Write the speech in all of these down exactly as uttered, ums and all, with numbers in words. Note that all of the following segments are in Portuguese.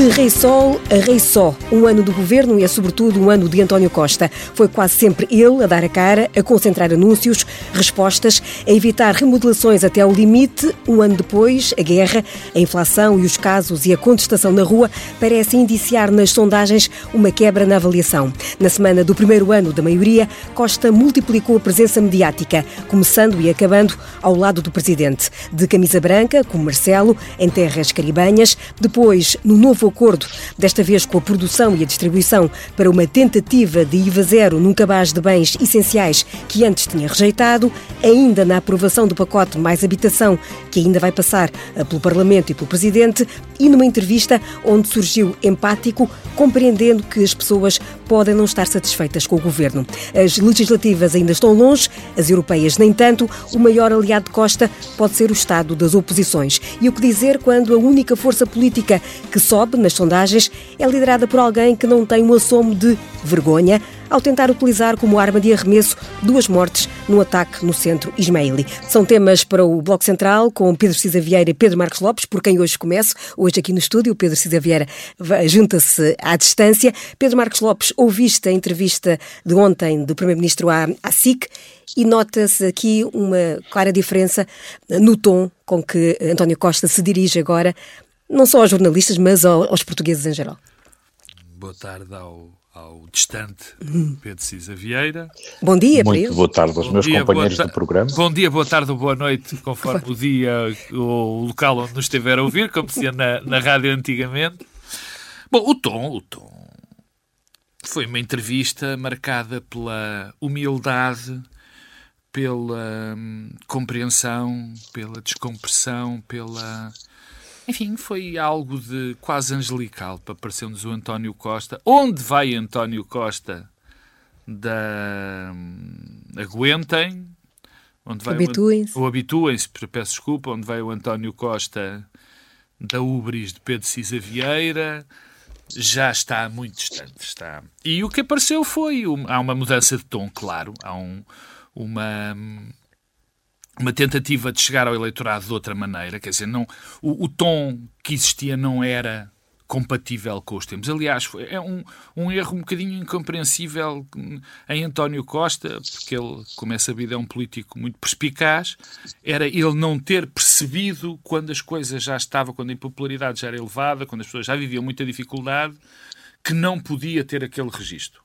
De Rei Sol a Rei Só, um ano do governo e é sobretudo um ano de António Costa. Foi quase sempre ele a dar a cara, a concentrar anúncios, respostas, a evitar remodelações até ao limite. Um ano depois, a guerra, a inflação e os casos e a contestação na rua parecem indiciar nas sondagens uma quebra na avaliação. Na semana do primeiro ano da maioria, Costa multiplicou a presença mediática, começando e acabando ao lado do presidente. De camisa branca, com Marcelo, em terras caribenhas, depois no novo acordo, desta vez com a produção e a distribuição para uma tentativa de I V A zero num cabaz de bens essenciais que antes tinha rejeitado, ainda na aprovação do pacote Mais Habitação, que ainda vai passar pelo Parlamento e pelo Presidente, e numa entrevista onde surgiu empático, compreendendo que as pessoas podem não estar satisfeitas com o governo. As legislativas ainda estão longe, as europeias nem tanto. O maior aliado de Costa pode ser o estado das oposições. E o que dizer quando a única força política que sobe nas sondagens é liderada por alguém que não tem um assomo de vergonha ao tentar utilizar como arma de arremesso duas mortes num ataque no centro ismaili. São temas para o Bloco Central com Pedro Cisa Vieira e Pedro Marcos Lopes, por quem hoje começo. Hoje aqui no estúdio, o Pedro Cisa Vieira junta-se à distância. Pedro Marcos Lopes, ouviste a entrevista de ontem do Primeiro-Ministro à, à S I C e nota-se aqui uma clara diferença no tom com que António Costa se dirige agora, não só aos jornalistas, mas aos portugueses em geral. Boa tarde ao, ao distante Pedro Cisa Vieira. Bom dia, Pedro. Muito boa tarde aos bom meus dia, companheiros ta- do programa. Bom dia, boa tarde ou boa noite, conforme o dia ou o local onde nos estiver a ouvir, como se ia na, na rádio antigamente. Bom, o tom, o tom foi uma entrevista marcada pela humildade, pela hum, compreensão, pela descompressão, pela... Enfim, foi algo de quase angelical para parecer-nos o António Costa. Onde vai António Costa da... Aguentem. Onde vai Habituem-se. O... Ou habituem-se, peço desculpa. Onde vai o António Costa da Ubris de Pedro Cisa Vieira. Já está muito distante. Está. E o que apareceu foi... Um... Há uma mudança de tom, claro. Há um... uma... uma tentativa de chegar ao eleitorado de outra maneira, quer dizer, não, o, o tom que existia não era compatível com os tempos. Aliás, foi, é um, um erro um bocadinho incompreensível em António Costa, porque ele, como é sabido, é um político muito perspicaz, era ele não ter percebido quando as coisas já estavam, quando a impopularidade já era elevada, quando as pessoas já viviam muita dificuldade, que não podia ter aquele registro.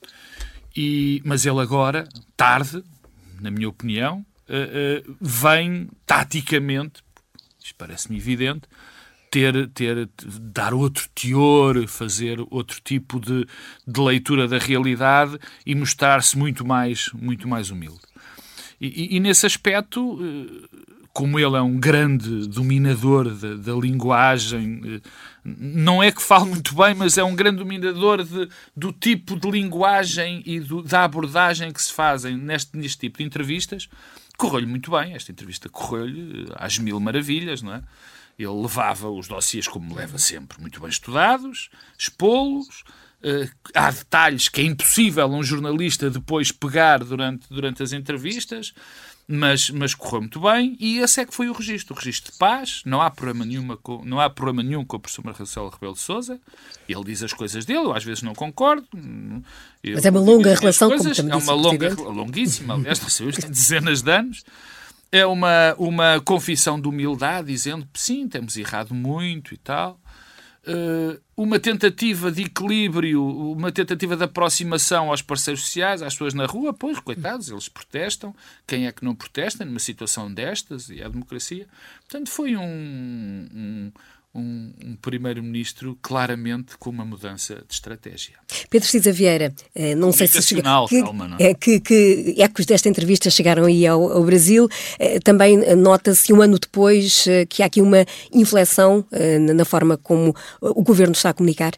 E, mas ele agora, tarde, na minha opinião, Uh, uh, vem taticamente, isto parece-me evidente, ter, ter, dar outro teor, fazer outro tipo de, de leitura da realidade e mostrar-se muito mais, muito mais humilde. E, e, e nesse aspecto, uh, como ele é um grande dominador da, da linguagem, uh, não é que fale muito bem, mas é um grande dominador de, do tipo de linguagem e do, da abordagem que se fazem neste, neste tipo de entrevistas. Correu-lhe muito bem, esta entrevista correu-lhe às mil maravilhas, não é? Ele levava os dossiês, como leva sempre, muito bem estudados, expô-los, uh, há detalhes que é impossível um jornalista depois pegar durante, durante as entrevistas, mas, mas correu muito bem, e esse é que foi o registro, o registro de paz. Não há problema, nenhuma com, não há problema nenhum com o professor Marcelo Rebelo de Sousa. Ele diz as coisas dele, eu às vezes não concordo. Eu, mas é uma longa relação, coisas, como também disse é uma o longa, Presidente. longuíssima, aliás, tem dezenas de anos. É uma, uma confissão de humildade, dizendo que sim, temos errado muito e tal. Uh, uma tentativa de equilíbrio, uma tentativa de aproximação aos parceiros sociais, às pessoas na rua, pois, coitados, eles protestam. Quem é que não protesta numa situação destas? E é a democracia. Portanto, foi um, um, um, um primeiro-ministro claramente com uma mudança de estratégia. Pedro Cisa Vieira, não sei se chega, que, calma, não? É, que, que ecos desta entrevista chegaram aí ao, ao Brasil. Também nota-se um ano depois que há aqui uma inflexão na forma como o governo está a comunicar.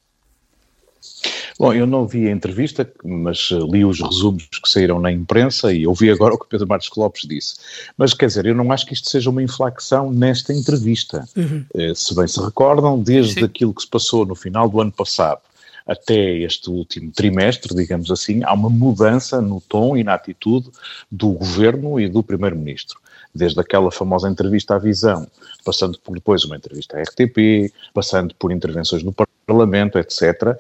Bom, eu não vi a entrevista, mas li os resumos que saíram na imprensa e ouvi agora o que Pedro Marcos Lopes disse. Mas, quer dizer, eu não acho que isto seja uma inflexão nesta entrevista. Uhum. Se bem se recordam, desde Sim. aquilo que se passou no final do ano passado, até este último trimestre, digamos assim, há uma mudança no tom e na atitude do Governo e do Primeiro-Ministro. Desde aquela famosa entrevista à Visão, passando por depois uma entrevista à R T P, passando por intervenções no Parlamento, etcétera,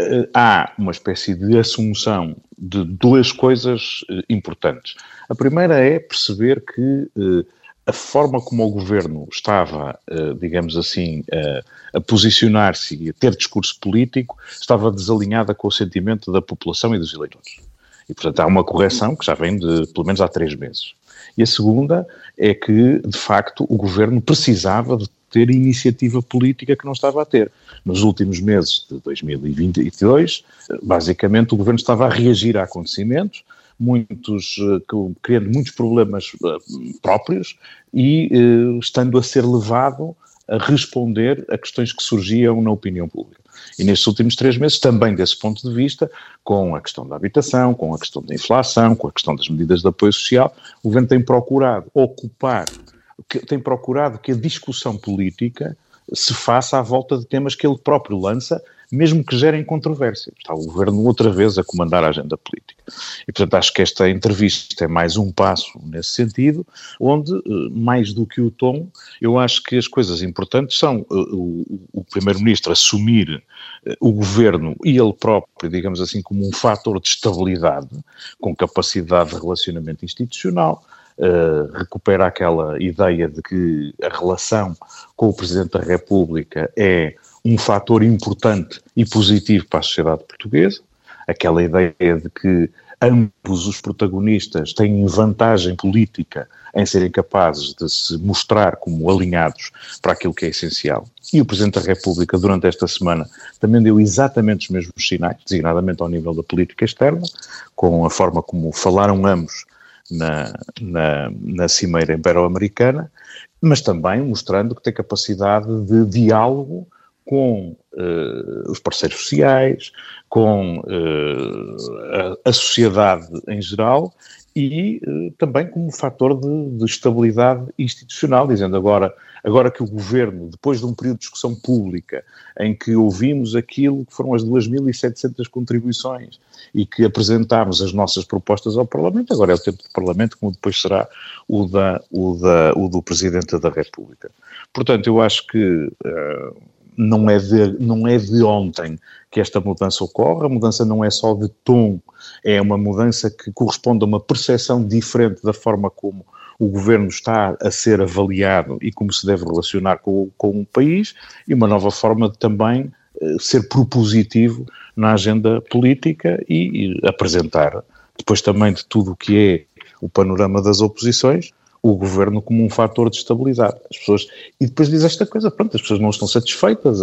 há uma espécie de assunção de duas coisas importantes. A primeira é perceber que a forma como o Governo estava, digamos assim, a posicionar-se e a ter discurso político, estava desalinhada com o sentimento da população e dos eleitores. E, portanto, há uma correção que já vem de, pelo menos há três meses. E a segunda é que, de facto, o Governo precisava de ter iniciativa política que não estava a ter. Nos últimos meses de dois mil e vinte e dois, basicamente, o Governo estava a reagir a acontecimentos, muitos, criando muitos problemas próprios e estando a ser levado a responder a questões que surgiam na opinião pública. E nestes últimos três meses, também desse ponto de vista, com a questão da habitação, com a questão da inflação, com a questão das medidas de apoio social, o governo tem procurado ocupar, tem procurado que a discussão política se faça à volta de temas que ele próprio lança, mesmo que gerem controvérsia. Está o governo outra vez a comandar a agenda política. E, portanto, acho que esta entrevista é mais um passo nesse sentido, onde, mais do que o tom, eu acho que as coisas importantes são o, o Primeiro-Ministro assumir o governo e ele próprio, digamos assim, como um fator de estabilidade, com capacidade de relacionamento institucional. Uh, recupera aquela ideia de que a relação com o Presidente da República é um fator importante e positivo para a sociedade portuguesa, aquela ideia de que ambos os protagonistas têm vantagem política em serem capazes de se mostrar como alinhados para aquilo que é essencial. E o Presidente da República, durante esta semana, também deu exatamente os mesmos sinais, designadamente ao nível da política externa, com a forma como falaram ambos Na, na, na cimeira ibero-americana, mas também mostrando que tem capacidade de diálogo com uh, os parceiros sociais, com uh, a, a sociedade em geral e uh, também como fator de, de estabilidade institucional, dizendo agora, agora que o Governo, depois de um período de discussão pública, em que ouvimos aquilo que foram as duas mil e setecentas contribuições e que apresentámos as nossas propostas ao Parlamento, agora é o tempo do Parlamento, como depois será o, da, o, da, o do Presidente da República. Portanto, eu acho que uh, não, é de, não é de ontem que esta mudança ocorre, a mudança não é só de tom, é uma mudança que corresponde a uma percepção diferente da forma como o Governo está a ser avaliado e como se deve relacionar com, com o país, e uma nova forma de também uh, ser propositivo na agenda política e, e apresentar, depois também de tudo o que é o panorama das oposições, o Governo como um fator de estabilidade. As pessoas, e depois diz esta coisa, pronto, as pessoas não estão satisfeitas, a,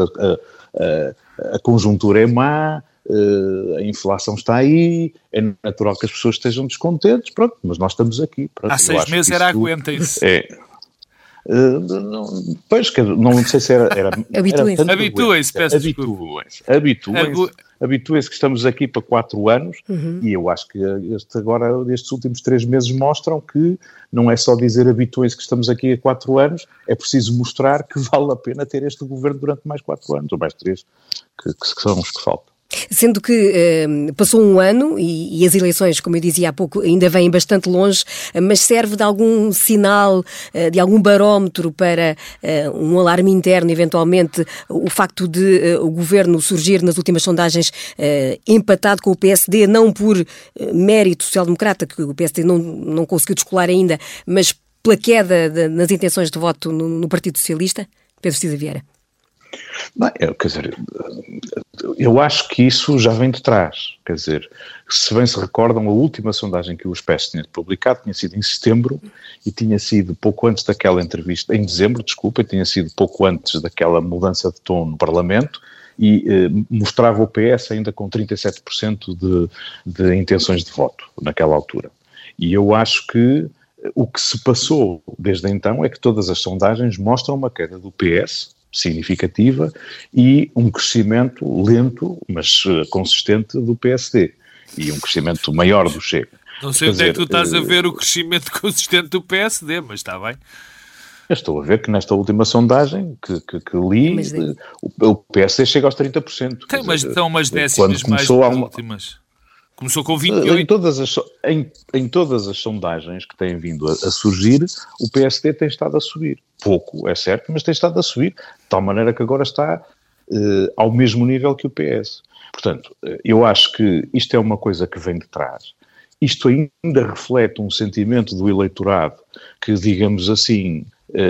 a, a conjuntura é má, a inflação está aí, é natural que as pessoas estejam descontentes, pronto, mas nós estamos aqui. Pronto, há seis meses era aguentem-se. É. Uh, não, pois, que, não sei se era... era habituem-se. Habituem-se, peço Habituem-se. Habituem-se. Habituem-se que estamos aqui para quatro anos uhum. e eu acho que este agora, estes últimos três meses mostram que não é só dizer habituem-se que estamos aqui há quatro anos, é preciso mostrar que vale a pena ter este governo durante mais quatro anos, ou mais três, que, que são os que faltam. Sendo que eh, passou um ano e, e as eleições, como eu dizia há pouco, ainda vêm bastante longe, mas serve de algum sinal, eh, de algum barómetro para eh, um alarme interno, eventualmente, o facto de eh, o Governo surgir nas últimas sondagens eh, empatado com o P S D, não por eh, mérito social-democrata, que o P S D não, não conseguiu descolar ainda, mas pela queda de, nas intenções de voto no, no Partido Socialista? Pedro Cisa Vieira. Não, eu, quer dizer, eu acho que isso já vem de trás, quer dizer, se bem se recordam, a última sondagem que o Expresso tinha publicado tinha sido em setembro e tinha sido pouco antes daquela entrevista, em dezembro, desculpa, tinha sido pouco antes daquela mudança de tom no Parlamento e eh, mostrava o P S ainda com trinta e sete por cento de, de intenções de voto naquela altura. E eu acho que o que se passou desde então é que todas as sondagens mostram uma queda do P S significativa e um crescimento lento, mas consistente do P S D e um crescimento maior do Chega. Não sei onde é que tu estás a ver o crescimento consistente do P S D, mas está bem. Eu estou a ver que nesta última sondagem que, que, que li, mas, o, o P S D chega aos trinta por cento. Tem umas, então, umas quando décimas começou mais uma... últimas. Começou com vinte e oito. Em todas, as, em, em todas as sondagens que têm vindo a, a surgir, o P S D tem estado a subir. Pouco, é certo, mas tem estado a subir. De tal maneira que agora está uh, ao mesmo nível que o P S. Portanto, eu acho que isto é uma coisa que vem de trás. Isto ainda reflete um sentimento do eleitorado que, digamos assim,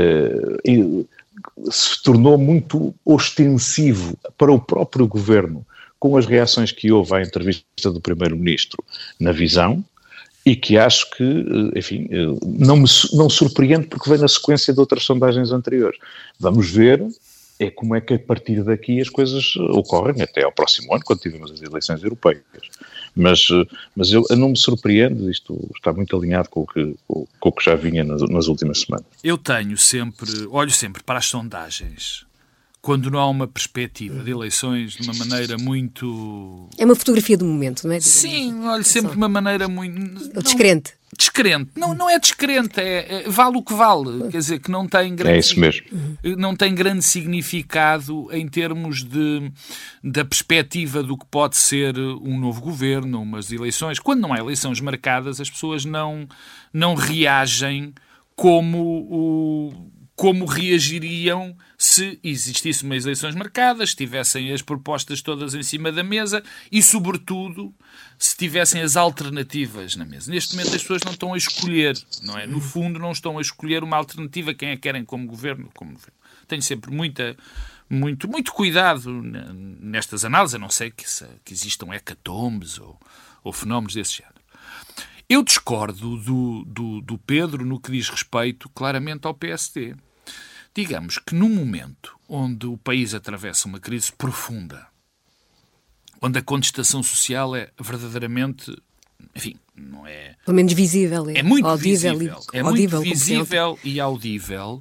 uh, se tornou muito ostensivo para o próprio governo com as reações que houve à entrevista do Primeiro-Ministro na Visão, e que acho que, enfim, não me não surpreende porque vem na sequência de outras sondagens anteriores. Vamos ver é como é que a partir daqui as coisas ocorrem até ao próximo ano, quando tivermos as eleições europeias. Mas, mas eu, eu não me surpreendo, isto está muito alinhado com o que, com, com o que já vinha nas, nas últimas semanas. Eu tenho sempre, olho sempre para as sondagens, quando não há uma perspectiva de eleições de uma maneira muito... É uma fotografia do momento, não é? Sim, olho sempre de uma maneira muito... Não, descrente. Descrente. Não, não é descrente, é, é vale o que vale. Quer dizer, que não tem grande... É isso mesmo. Não tem grande significado em termos de, da perspectiva do que pode ser um novo governo, umas eleições. Quando não há eleições marcadas, as pessoas não, não reagem como o... como reagiriam se existissem umas eleições marcadas, se tivessem as propostas todas em cima da mesa e, sobretudo, se tivessem as alternativas na mesa. Neste momento as pessoas não estão a escolher, não é? No fundo não estão a escolher uma alternativa, quem é que querem como governo. Como governo. Tenho sempre muita, muito, muito cuidado nestas análises, a não ser que, que existam hecatombes ou, ou fenómenos desse género. Eu discordo do, do, do Pedro no que diz respeito claramente ao P S D. Digamos que num momento onde o país atravessa uma crise profunda, onde a contestação social é verdadeiramente, enfim, não é... Pelo menos visível. É, é muito audível visível. E, é audível, muito visível e audível,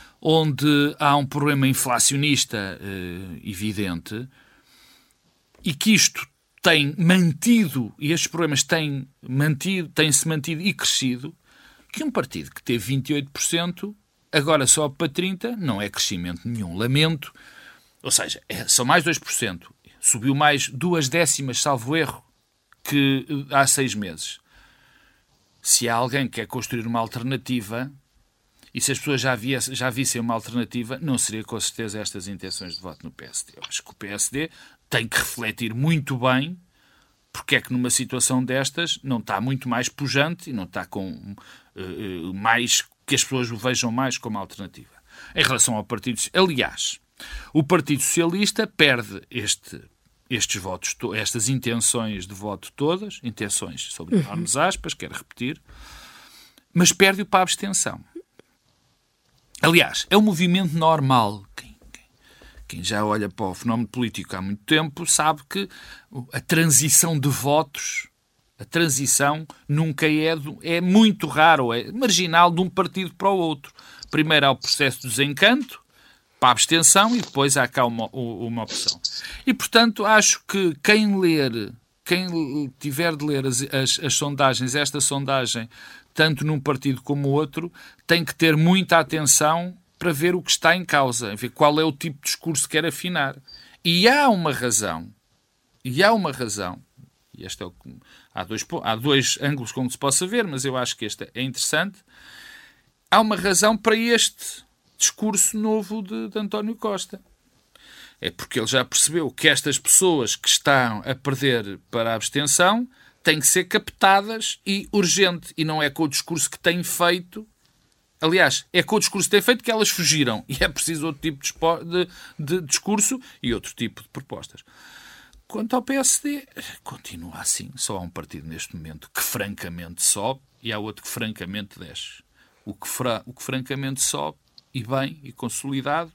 onde há um problema inflacionista eh, evidente e que isto tem mantido, e estes problemas têm mantido, têm-se mantido e crescido, que um partido que teve vinte e oito por cento agora sobe para trinta por cento, não é crescimento nenhum. Lamento. Ou seja, é, são mais dois por cento. Subiu mais duas décimas, salvo erro, que há seis meses. Se há alguém que quer construir uma alternativa, e se as pessoas já, viesse, já vissem uma alternativa, não seria com certeza estas intenções de voto no P S D. Eu acho que o P S D tem que refletir muito bem porque é que numa situação destas não está muito mais pujante e não está com uh, mais, que as pessoas o vejam mais como alternativa. Em relação ao Partido Socialista, aliás, o Partido Socialista perde este, estes votos, estas intenções de voto todas, intenções sobre enormes aspas, quero repetir, mas perde-o para a abstenção. Aliás, é um movimento normal. Quem, quem, quem já olha para o fenómeno político há muito tempo sabe que a transição de votos, a transição nunca é, é muito raro, é marginal de um partido para o outro. Primeiro há o processo de desencanto, para a abstenção, e depois há cá uma, uma opção. E, portanto, acho que quem ler, quem tiver de ler as, as, as sondagens, esta sondagem, tanto num partido como no outro, tem que ter muita atenção para ver o que está em causa, ver qual é o tipo de discurso que quer afinar. E há uma razão, e há uma razão, e este é o, há, dois, há dois ângulos como se possa ver, mas eu acho que este é interessante, há uma razão para este discurso novo de, de António Costa. É porque ele já percebeu que estas pessoas que estão a perder para a abstenção têm que ser captadas e urgente. E não é com o discurso que têm feito. Aliás, é com o discurso que têm feito que elas fugiram. E é preciso outro tipo de, de, de discurso e outro tipo de propostas. Quanto ao P S D, continua assim. Só há um partido neste momento que francamente sobe e há outro que francamente desce. O que, fra, o que francamente sobe, e bem, e consolidado,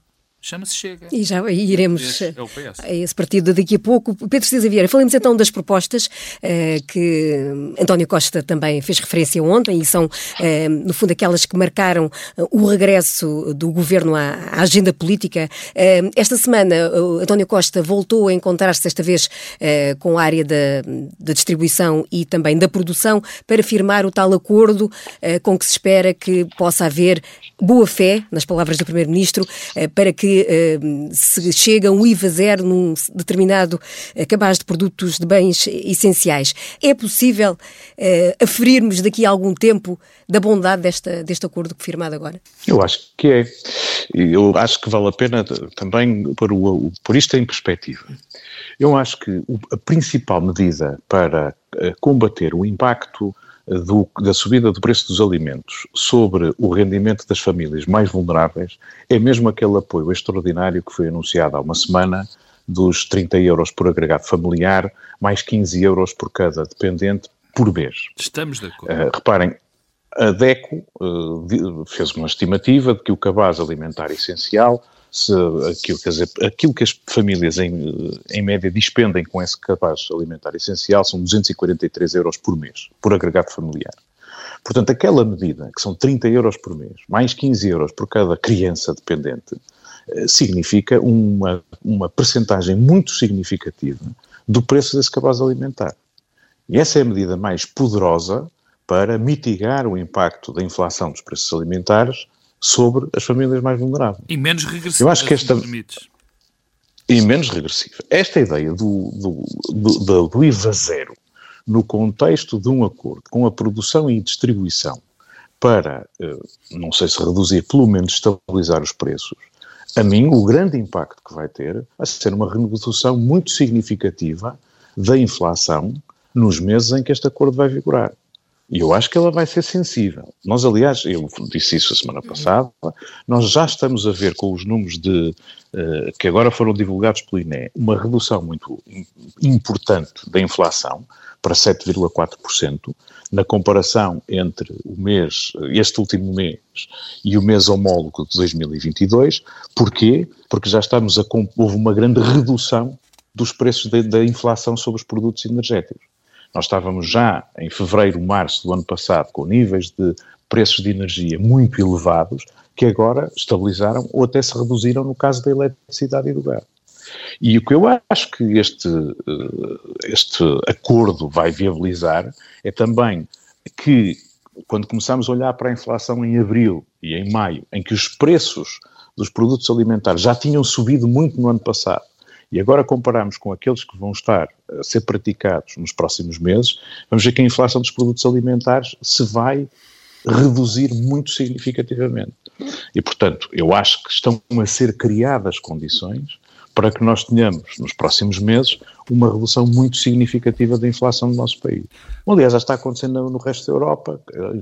chama-se Chega. E já e iremos esse é o P S. A esse partido daqui a pouco. Pedro Cisa Vieira, falemos então das propostas eh, que António Costa também fez referência ontem e são, eh, no fundo, aquelas que marcaram o regresso do governo à, à agenda política. Eh, esta semana, António Costa voltou a encontrar-se, desta vez, eh, com a área da, da distribuição e também da produção para firmar o tal acordo eh, com que se espera que possa haver boa fé, nas palavras do Primeiro-Ministro, eh, para que eh, se chegue a um I V A zero num determinado eh, cabaz de produtos de bens essenciais. É possível eh, aferirmos daqui a algum tempo da bondade desta, deste acordo firmado agora? Eu acho que é. Eu acho que vale a pena também pôr, o, pôr isto em perspectiva. Eu acho que a principal medida para combater o impacto Do, da subida do preço dos alimentos sobre o rendimento das famílias mais vulneráveis é mesmo aquele apoio extraordinário que foi anunciado há uma semana dos trinta euros por agregado familiar, mais quinze euros por cada dependente por mês. Estamos de acordo. Uh, reparem, a DECO uh, fez uma estimativa de que o cabaz alimentar essencial, se, aquilo, quer dizer, aquilo que as famílias em, em média dispendem com esse cabaz alimentar essencial são duzentos e quarenta e três euros por mês, por agregado familiar. Portanto, aquela medida, que são trinta euros por mês, mais quinze euros por cada criança dependente, significa uma, uma percentagem muito significativa do preço desse cabaz alimentar. E essa é a medida mais poderosa para mitigar o impacto da inflação dos preços alimentares sobre as famílias mais vulneráveis. E menos regressiva, eu acho que esta... se me permites. E menos regressiva. Esta ideia do, do, do, do, do I V A zero, no contexto de um acordo com a produção e distribuição para, não sei se reduzir, pelo menos estabilizar os preços, a mim o grande impacto que vai ter vai ser uma renegociação muito significativa da inflação nos meses em que este acordo vai vigorar. E eu acho que ela vai ser sensível. Nós, aliás, eu disse isso a semana passada, nós já estamos a ver com os números de, uh, que agora foram divulgados pelo I N E, uma redução muito importante da inflação para sete vírgula quatro por cento, na comparação entre o mês, este último mês e o mês homólogo de dois mil e vinte e dois. Porquê? Porque já estamos a... houve uma grande redução dos preços de, da inflação sobre os produtos energéticos. Nós estávamos já em fevereiro, março do ano passado com níveis de preços de energia muito elevados que agora estabilizaram ou até se reduziram no caso da eletricidade e do gás. E o que eu acho que este, este acordo vai viabilizar é também que, quando começamos a olhar para a inflação em abril e em maio, em que os preços dos produtos alimentares já tinham subido muito no ano passado, e agora comparamos com aqueles que vão estar a ser praticados nos próximos meses, vamos ver que a inflação dos produtos alimentares se vai reduzir muito significativamente. E, portanto, eu acho que estão a ser criadas condições para que nós tenhamos, nos próximos meses, uma redução muito significativa da inflação do nosso país. Aliás, já está acontecendo no resto da Europa.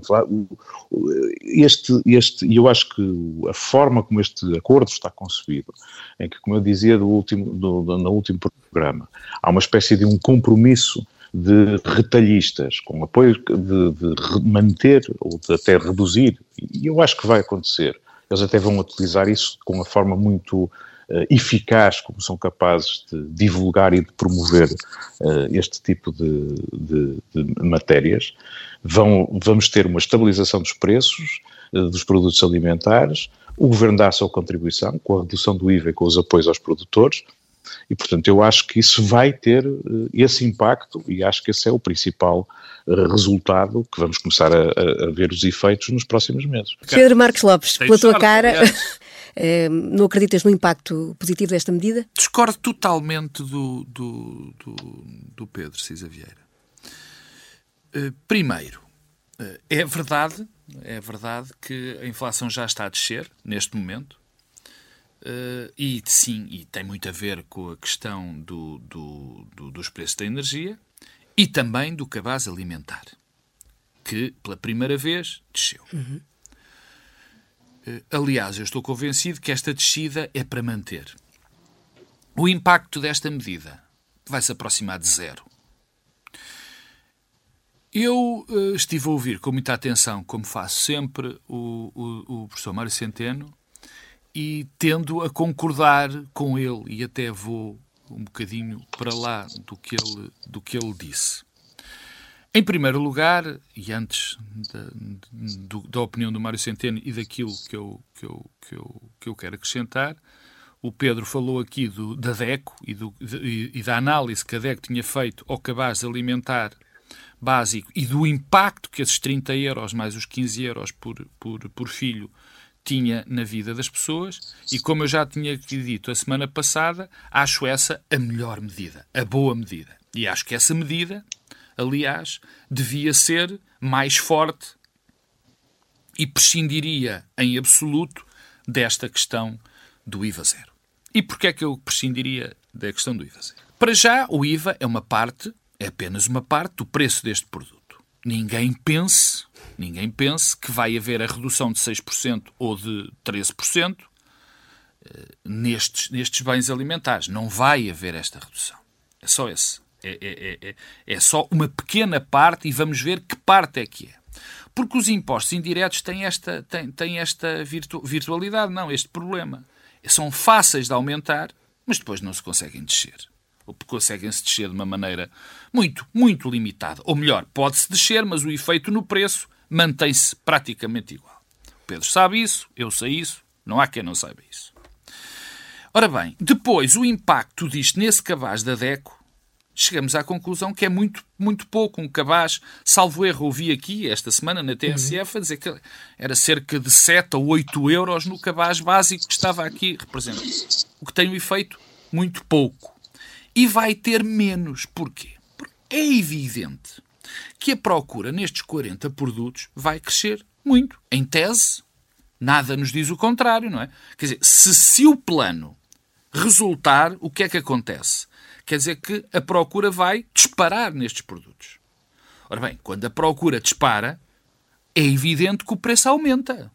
Este, este, e eu acho que a forma como este acordo está concebido, em que, como eu dizia do último, do, do, no último programa, há uma espécie de um compromisso de retalhistas, com apoio de, de manter ou de até reduzir, e eu acho que vai acontecer. Eles até vão utilizar isso com uma forma muito Uh, eficaz, como são capazes de divulgar e de promover uh, este tipo de, de, de matérias. Vão, vamos ter uma estabilização dos preços uh, dos produtos alimentares, o Governo dá a sua contribuição com a redução do I V A e com os apoios aos produtores, e portanto eu acho que isso vai ter uh, esse impacto e acho que esse é o principal uh, resultado que vamos começar a, a, a ver os efeitos nos próximos meses. Pedro Marcos Lopes, Tem pela tua sorte, cara... aliás. Não acreditas no impacto positivo desta medida? Discordo totalmente do, do, do, do Pedro Cisa Vieira. Primeiro, é verdade, é verdade que a inflação já está a descer neste momento e sim, e tem muito a ver com a questão do, do, do, dos preços da energia e também do cabaz alimentar, que pela primeira vez desceu. Uhum. Aliás, eu estou convencido que esta descida é para manter. O impacto desta medida vai se aproximar de zero. Eu uh, estive a ouvir com muita atenção, como faço sempre, o, o, o professor Mário Centeno e tendo a concordar com ele, e até vou um bocadinho para lá do que ele, do que ele disse. Em primeiro lugar, e antes da, do, da opinião do Mário Centeno e daquilo que eu, que eu, que eu, que eu quero acrescentar, o Pedro falou aqui do, da DECO e, do, de, e da análise que a DECO tinha feito ao cabaz alimentar básico e do impacto que esses trinta euros mais os quinze euros por, por, por filho tinha na vida das pessoas, e como eu já tinha dito a semana passada, acho essa a melhor medida, a boa medida. E acho que essa medida, aliás, devia ser mais forte e prescindiria em absoluto desta questão do I V A zero. E porquê é que eu prescindiria da questão do I V A zero? Para já, o I V A é uma parte, é apenas uma parte do preço deste produto. Ninguém pense, ninguém pense que vai haver a redução de seis por cento ou de treze por cento nestes, nestes bens alimentares. Não vai haver esta redução. É só esse. É, é, é, é só uma pequena parte e vamos ver que parte é que é. Porque os impostos indiretos têm esta, têm, têm esta virtu, virtualidade, não, este problema. São fáceis de aumentar, mas depois não se conseguem descer. Ou conseguem-se descer de uma maneira muito, muito limitada. Ou melhor, pode-se descer, mas o efeito no preço mantém-se praticamente igual. O Pedro sabe isso, eu sei isso, não há quem não saiba isso. Ora bem, depois o impacto disto nesse cabaz da DECO, chegamos à conclusão que é muito, muito pouco. Um cabaz, salvo erro, ouvi aqui esta semana na T S F a dizer que era cerca de sete ou oito euros no cabaz básico que estava aqui representado. O que tem um efeito muito pouco. E vai ter menos. Porquê? Porque é evidente que a procura nestes quarenta produtos vai crescer muito. Em tese, nada nos diz o contrário, não é? Quer dizer, se, se o plano resultar, o que é que acontece? Quer dizer que a procura vai disparar nestes produtos. Ora bem, quando a procura dispara, é evidente que o preço aumenta.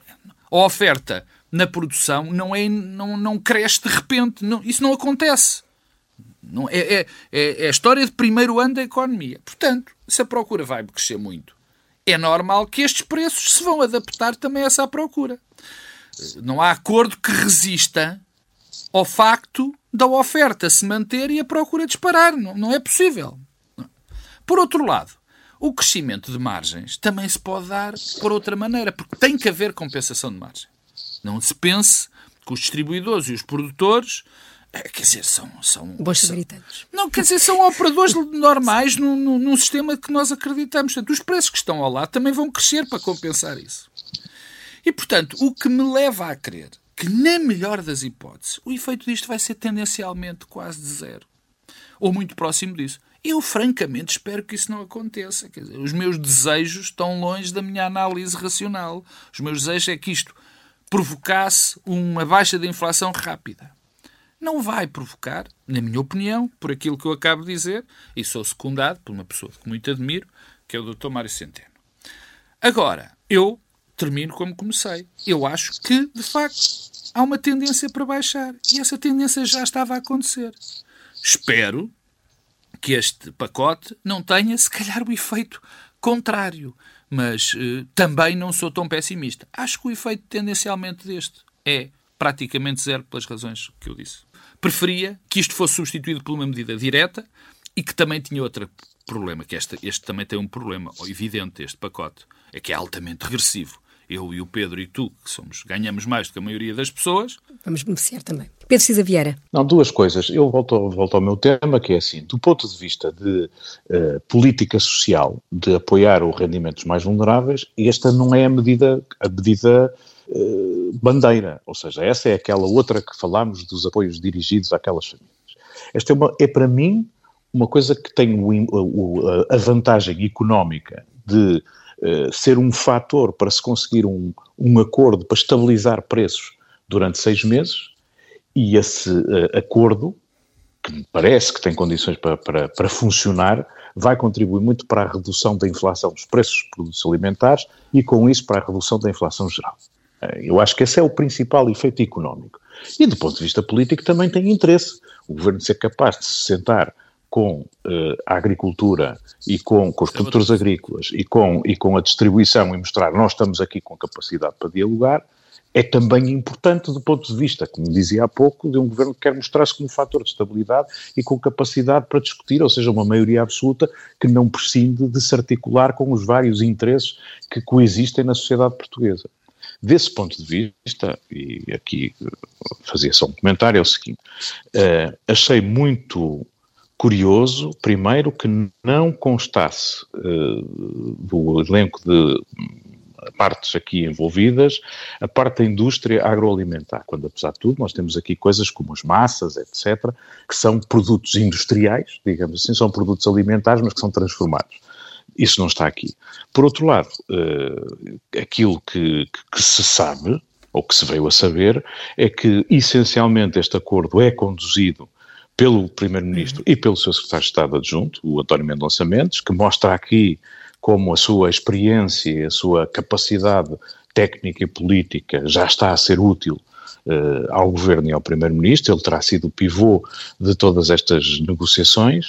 A oferta na produção não, é, não, não cresce de repente. Não, isso não acontece. Não, é, é, é a história de primeiro ano da economia. Portanto, se a procura vai crescer muito, é normal que estes preços se vão adaptar também a essa procura. Não há acordo que resista ao facto da oferta se manter e a procura disparar. Não, não é possível. Por outro lado, o crescimento de margens também se pode dar por outra maneira, porque tem que haver compensação de margem. Não se pense que os distribuidores e os produtores, quer dizer, são... são bons são, samaritanos. Não, quer dizer, são operadores normais num, num, num sistema que nós acreditamos. Portanto, os preços que estão ao lado também vão crescer para compensar isso. E, portanto, o que me leva a crer que, na melhor das hipóteses, o efeito disto vai ser tendencialmente quase de zero. Ou muito próximo disso. Eu, francamente, espero que isso não aconteça. Quer dizer, os meus desejos estão longe da minha análise racional. Os meus desejos é que isto provocasse uma baixa de inflação rápida. Não vai provocar, na minha opinião, por aquilo que eu acabo de dizer, e sou secundado por uma pessoa que muito admiro, que é o doutor Mário Centeno. Agora, eu termino como comecei. Eu acho que, de facto, há uma tendência para baixar. E essa tendência já estava a acontecer. Espero que este pacote não tenha, se calhar, o efeito contrário. Mas eh, também não sou tão pessimista. Acho que o efeito tendencialmente deste é praticamente zero pelas razões que eu disse. Preferia que isto fosse substituído por uma medida direta e que também tinha outro problema, que este, este também tem um problema evidente, este pacote, é que é altamente regressivo. Eu e o Pedro e tu, que somos, ganhamos mais do que a maioria das pessoas. Vamos beneficiar também. Pedro Cisa Vieira. Não, duas coisas. Eu volto ao, volto ao meu tema, que é assim, do ponto de vista de uh, política social, de apoiar os rendimentos mais vulneráveis, esta não é a medida, a medida uh, bandeira. Ou seja, essa é aquela outra que falámos dos apoios dirigidos àquelas famílias. Esta é, uma, é para mim, uma coisa que tem o, o, a vantagem económica de Uh, ser um fator para se conseguir um, um acordo para estabilizar preços durante seis meses, e esse uh, acordo, que me parece que tem condições para, para, para funcionar, vai contribuir muito para a redução da inflação dos preços dos produtos alimentares e, com isso, para a redução da inflação geral. Uh, eu acho que esse é o principal efeito económico. E, do ponto de vista político, também tem interesse o Governo ser capaz de se sentar com uh, a agricultura e com, com os produtores agrícolas e com, e com a distribuição e mostrar nós estamos aqui com capacidade para dialogar, é também importante do ponto de vista, como dizia há pouco, de um governo que quer mostrar-se como um fator de estabilidade e com capacidade para discutir, ou seja, uma maioria absoluta que não prescinde de se articular com os vários interesses que coexistem na sociedade portuguesa. Desse ponto de vista, e aqui fazia só um comentário, é o seguinte, uh, achei muito curioso, primeiro, que não constasse uh, do elenco de partes aqui envolvidas a parte da indústria agroalimentar, quando, apesar de tudo, nós temos aqui coisas como as massas, etcétera, que são produtos industriais, digamos assim, são produtos alimentares, mas que são transformados. Isso não está aqui. Por outro lado, uh, aquilo que, que, que se sabe, ou que se veio a saber, é que, essencialmente, este acordo é conduzido pelo Primeiro-Ministro uhum. e pelo seu Secretário de Estado Adjunto, o António Mendonça Mendes, que mostra aqui como a sua experiência e a sua capacidade técnica e política já está a ser útil uh, ao Governo e ao Primeiro-Ministro. Ele terá sido o pivô de todas estas negociações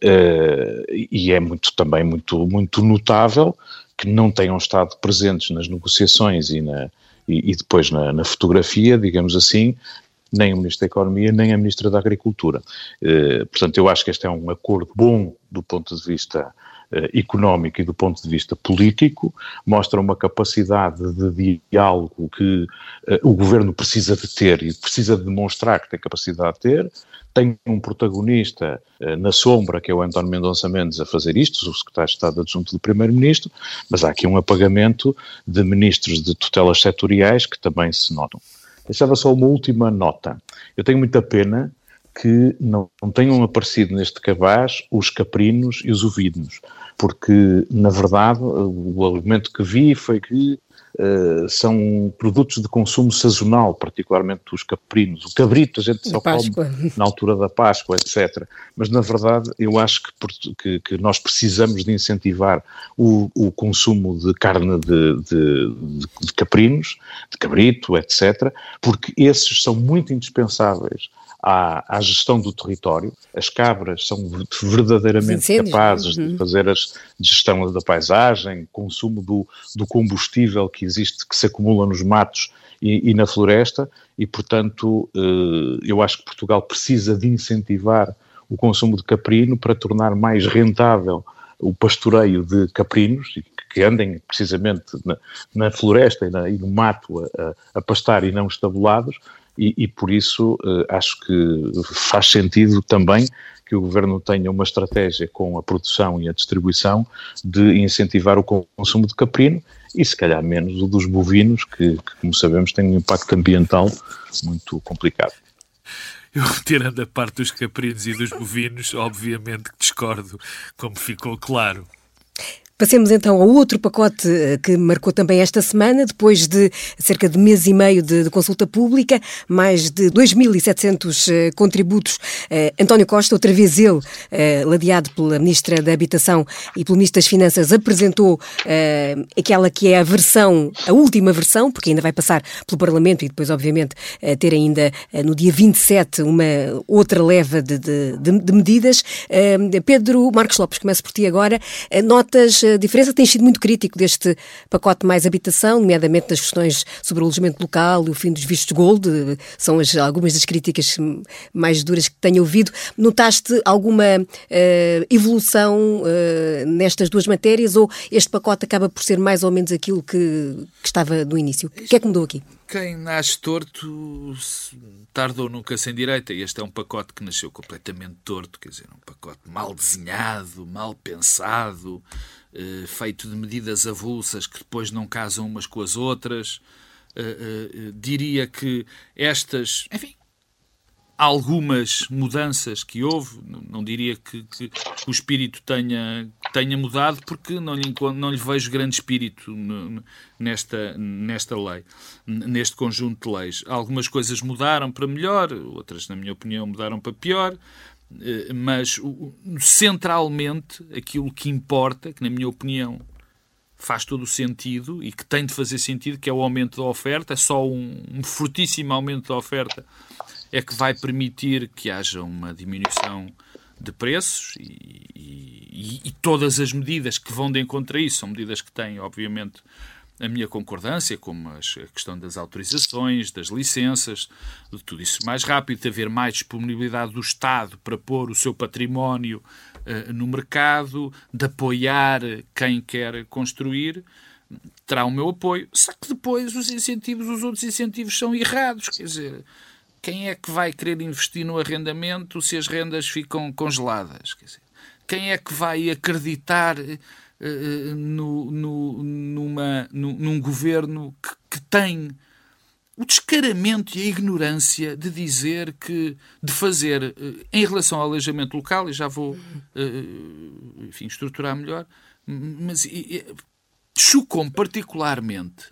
uh, e é muito, também muito, muito notável que não tenham estado presentes nas negociações e, na, e, e depois na, na fotografia, digamos assim, nem o Ministro da Economia, nem a Ministra da Agricultura. Uh, portanto, eu acho que este é um acordo bom do ponto de vista Uh, económico e do ponto de vista político, mostra uma capacidade de diálogo que uh, o Governo precisa de ter e precisa de demonstrar que tem capacidade de ter. Tem um protagonista uh, na sombra, que é o António Mendonça Mendes, a fazer isto, o Secretário de Estado Adjunto do Primeiro-Ministro, mas há aqui um apagamento de ministros de tutelas setoriais que também se notam. Deixava só uma última nota. Eu tenho muita pena que não, não tenham aparecido neste cabaz os caprinos e os ovídios, porque, na verdade, o argumento que vi foi que uh, são produtos de consumo sazonal, particularmente os caprinos. O cabrito a gente só come na altura da Páscoa, etcétera. Mas, na verdade, eu acho que, que, que nós precisamos de incentivar o, o consumo de carne de, de, de, de caprinos, de cabrito, etcétera, porque esses são muito indispensáveis À, à gestão do território. As cabras são verdadeiramente capazes uhum. de fazer a gestão da paisagem, consumo do, do combustível que existe, que se acumula nos matos e, e na floresta, e, portanto, eh, eu acho que Portugal precisa de incentivar o consumo de caprino para tornar mais rentável o pastoreio de caprinos, que andem precisamente na, na floresta e, na, e no mato a, a pastar e não estabulados. E, e por isso uh, acho que faz sentido também que o Governo tenha uma estratégia com a produção e a distribuição de incentivar o consumo de caprino e se calhar menos o dos bovinos, que, que como sabemos tem um impacto ambiental muito complicado. Eu, tirando a parte dos caprinos e dos bovinos, obviamente que discordo, como ficou claro. Passemos então ao outro pacote que marcou também esta semana, depois de cerca de mês e meio de, de consulta pública, mais de dois mil e setecentos uh, contributos. Uh, António Costa, outra vez ele, uh, ladeado pela Ministra da Habitação e pelo Ministro das Finanças, apresentou uh, aquela que é a versão, a última versão, porque ainda vai passar pelo Parlamento e depois, obviamente, uh, ter ainda uh, no dia vinte e sete uma outra leva de, de, de, de medidas. Uh, Pedro Marcos Lopes, começo por ti agora. Uh, notas a diferença, tem sido muito crítico deste pacote mais habitação, nomeadamente nas questões sobre o alojamento local e o fim dos vistos gold, são as, algumas das críticas mais duras que tenho ouvido. Notaste alguma uh, evolução uh, nestas duas matérias ou este pacote acaba por ser mais ou menos aquilo que, que estava no início? O que é que mudou aqui? Quem nasce torto tarda ou nunca sem direita. E este é um pacote que nasceu completamente torto, quer dizer, um pacote mal desenhado, mal pensado, eh, feito de medidas avulsas que depois não casam umas com as outras. Eh, eh, diria que estas, enfim, algumas mudanças que houve, não, não diria que, que o espírito tenha, tenha mudado, porque não lhe, não lhe vejo grande espírito nesta, nesta lei, neste conjunto de leis. Algumas coisas mudaram para melhor, outras, na minha opinião, mudaram para pior, mas centralmente aquilo que importa, que na minha opinião faz todo o sentido e que tem de fazer sentido, que é o aumento da oferta, é só um, um fortíssimo aumento da oferta é que vai permitir que haja uma diminuição de preços e, e, e todas as medidas que vão de encontro a isso são medidas que têm, obviamente, a minha concordância, como a questão das autorizações, das licenças, de tudo isso mais rápido, de haver mais disponibilidade do Estado para pôr o seu património uh, no mercado, de apoiar quem quer construir, terá o meu apoio. Só que depois os incentivos, os outros incentivos são errados. Quer dizer, quem é que vai querer investir no arrendamento se as rendas ficam congeladas? Quer dizer, quem é que vai acreditar uh, no, no, numa, no, num governo que, que tem o descaramento e a ignorância de dizer que, de fazer, uh, em relação ao alojamento local, e já vou uh, enfim, estruturar melhor, mas uh, chocou-me particularmente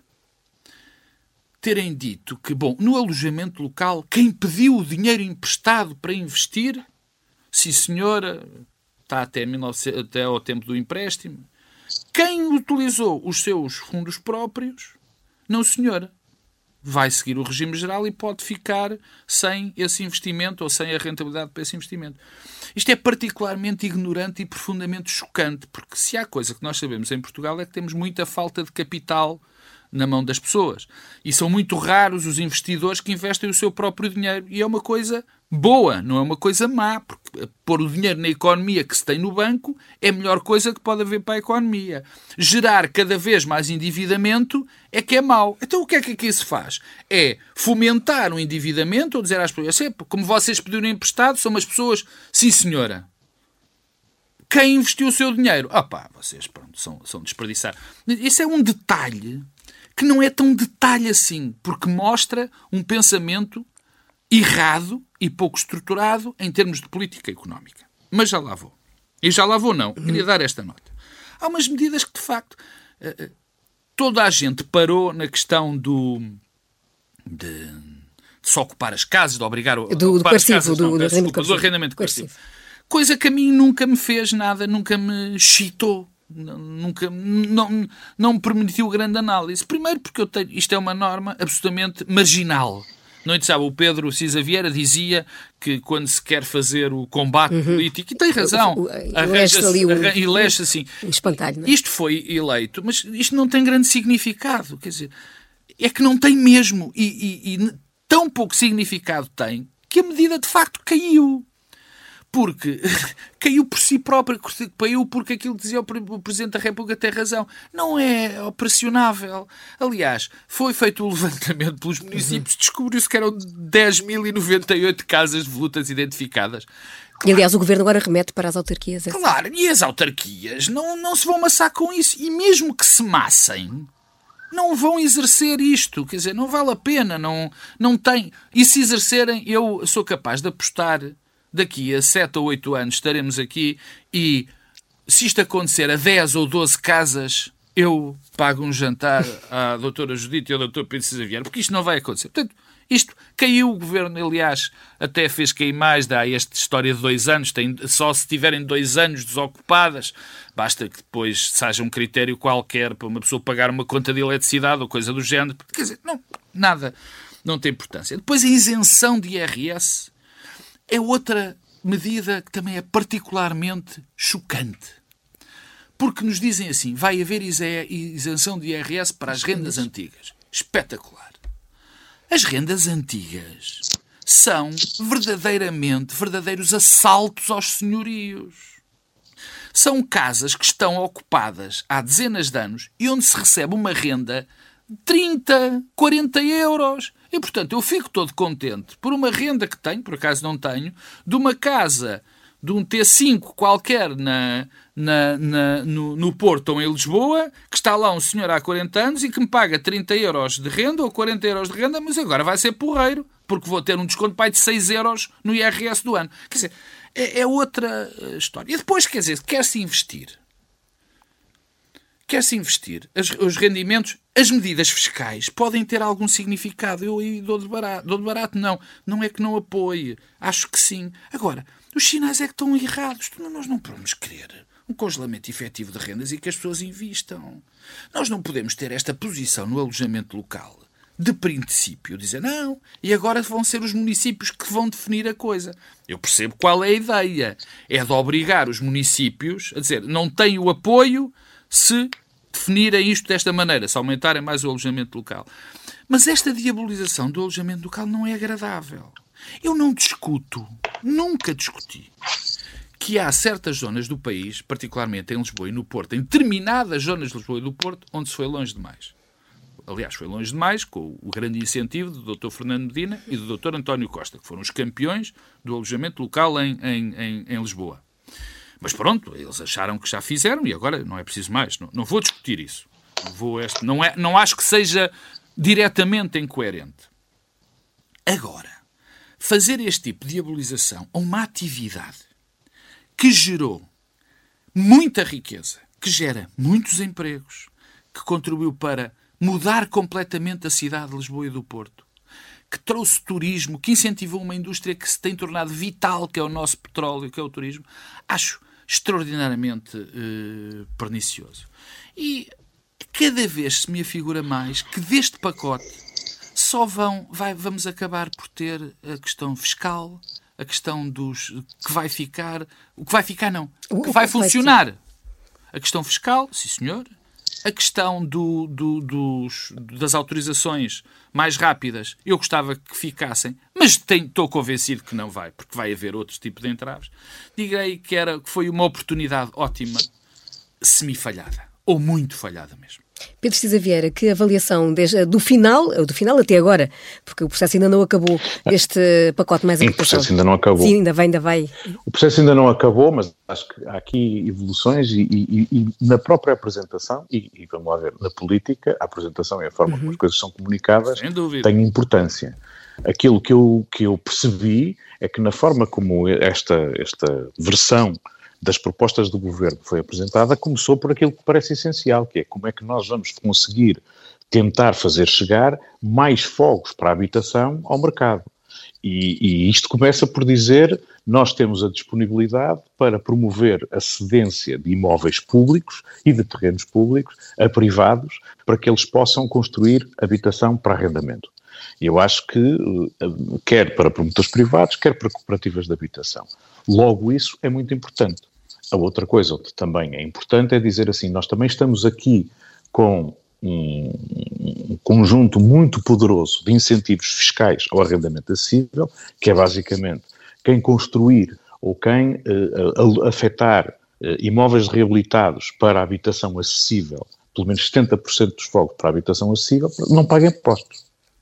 terem dito que, bom, no alojamento local, quem pediu o dinheiro emprestado para investir, sim senhora, está até, mil e novecentos, até ao tempo do empréstimo. Quem utilizou os seus fundos próprios, não senhora, vai seguir o regime geral e pode ficar sem esse investimento ou sem a rentabilidade para esse investimento. Isto é particularmente ignorante e profundamente chocante, porque se há coisa que nós sabemos em Portugal é que temos muita falta de capital na mão das pessoas. E são muito raros os investidores que investem o seu próprio dinheiro. E é uma coisa boa, não é uma coisa má, porque pôr o dinheiro na economia que se tem no banco é a melhor coisa que pode haver para a economia. Gerar cada vez mais endividamento é que é mau. Então o que é que aqui se faz? É fomentar o endividamento ou dizer às pessoas, como vocês pediram emprestado, são umas pessoas, sim senhora, quem investiu o seu dinheiro? Ah pá, vocês pronto, são, são desperdiçar. Isso é um detalhe que não é tão detalhe assim, porque mostra um pensamento errado e pouco estruturado em termos de política económica. Mas já lá vou. E já lá vou não. Queria dar esta nota. Há umas medidas que, de facto, toda a gente parou na questão do... de, de só ocupar as casas, de obrigar... Do, do coercivo, do, do, do, do arrendamento coercivo. Coisa que a mim nunca me fez nada, nunca me excitou. Nunca, não, não me permitiu grande análise. Primeiro porque eu tenho, isto é uma norma absolutamente marginal. Não é, sabe, o Pedro Cisa Vieira dizia que quando se quer fazer o combate uhum. político, e tem razão, e leste assim, um espantalho, não é? Isto foi eleito, mas isto não tem grande significado. Quer dizer, é que não tem mesmo, e, e, e tão pouco significado tem, que a medida de facto caiu. Porque caiu por si próprio, caiu porque aquilo que dizia o Presidente da República tem razão. Não é operacionável. Aliás, foi feito o levantamento pelos municípios, uhum. descobriu-se que eram dez mil e noventa e oito casas de volutas identificadas. Claro. E, aliás, o Governo agora remete para as autarquias. É claro, e as autarquias não, não se vão massar com isso. E mesmo que se massem, não vão exercer isto. Quer dizer, não vale a pena. Não, não tem. E se exercerem, eu sou capaz de apostar... Daqui a sete ou oito anos estaremos aqui e, se isto acontecer a dez ou doze casas, eu pago um jantar à doutora Judite e ao doutor Pedro Cisa Vieira, porque isto não vai acontecer. Portanto, isto caiu, o Governo, aliás, até fez cair mais, dá esta história de dois anos, tem, só se tiverem dois anos desocupadas, basta que depois se haja um critério qualquer para uma pessoa pagar uma conta de eletricidade ou coisa do género. Quer dizer, não, nada, não tem importância. Depois a isenção de I R S... é outra medida que também é particularmente chocante. Porque nos dizem assim, vai haver isenção de I R S para as rendas antigas. Espetacular. As rendas antigas são verdadeiramente verdadeiros assaltos aos senhorios. São casas que estão ocupadas há dezenas de anos e onde se recebe uma renda de trinta, quarenta euros. E, portanto, eu fico todo contente por uma renda que tenho, por acaso não tenho, de uma casa, de um T cinco qualquer na, na, na, no, no Porto ou em Lisboa, que está lá um senhor há quarenta anos e que me paga trinta euros de renda ou quarenta euros de renda, mas agora vai ser porreiro, porque vou ter um desconto pai de seis euros no I R S do ano. Quer dizer, é, é outra história. E depois, quer dizer, quer-se investir. Quer-se investir, os, os rendimentos, as medidas fiscais podem ter algum significado. Eu aí dou de barato, dou de barato, não. Não é que não apoie. Acho que sim. Agora, os sinais é que estão errados. Nós não podemos querer um congelamento efetivo de rendas e que as pessoas invistam. Nós não podemos ter esta posição no alojamento local de princípio, dizer não, e agora vão ser os municípios que vão definir a coisa. Eu percebo qual é a ideia. É de obrigar os municípios a dizer não têm o apoio se definirem isto desta maneira, se aumentarem mais o alojamento local. Mas esta diabolização do alojamento local não é agradável. Eu não discuto, nunca discuti, que há certas zonas do país, particularmente em Lisboa e no Porto, em determinadas zonas de Lisboa e do Porto, onde se foi longe demais. Aliás, foi longe demais com o grande incentivo do doutor Fernando Medina e do doutor António Costa, que foram os campeões do alojamento local em, em, em, em Lisboa. Mas pronto, eles acharam que já fizeram e agora não é preciso mais. Não, não vou discutir isso. Não, vou este, não, é, não acho que seja diretamente incoerente. Agora, fazer este tipo de diabolização a uma atividade que gerou muita riqueza, que gera muitos empregos, que contribuiu para mudar completamente a cidade de Lisboa e do Porto, que trouxe turismo, que incentivou uma indústria que se tem tornado vital, que é o nosso petróleo, que é o turismo, acho extraordinariamente eh, pernicioso. E cada vez se me afigura mais que deste pacote só vão, vai, vamos acabar por ter a questão fiscal, a questão dos que vai ficar, o que vai ficar não, o que vai funcionar. A questão fiscal, sim senhor, a questão do, do, dos, das autorizações mais rápidas, eu gostava que ficassem, mas tenho, estou convencido que não vai, porque vai haver outro tipo de entraves. Direi que, era, que foi uma oportunidade ótima, semi-falhada, ou muito falhada mesmo. Pedro Cisa Vieira, que avaliação desde, do final, do final até agora, porque o processo ainda não acabou, deste pacote mais habitação. O processo ainda não acabou. Sim, ainda vai, ainda vai. O processo ainda não acabou, mas acho que há aqui evoluções e, e, e na própria apresentação, e, e vamos lá ver, na política, a apresentação e a forma uhum. como as coisas são comunicadas tem importância. Aquilo que eu, que eu percebi é que na forma como esta, esta versão das propostas do Governo que foi apresentada, começou por aquilo que parece essencial, que é como é que nós vamos conseguir tentar fazer chegar mais fogos para a habitação ao mercado. E, e isto começa por dizer, nós temos a disponibilidade para promover a cedência de imóveis públicos e de terrenos públicos a privados, para que eles possam construir habitação para arrendamento. E eu acho que, quer para promotores privados, quer para cooperativas de habitação. Logo, isso é muito importante. A outra coisa que também é importante é dizer assim, nós também estamos aqui com um, um conjunto muito poderoso de incentivos fiscais ao arrendamento acessível, que é basicamente quem construir ou quem uh, afetar uh, imóveis reabilitados para a habitação acessível, pelo menos setenta por cento dos fogos para a habitação acessível, não paga impostos.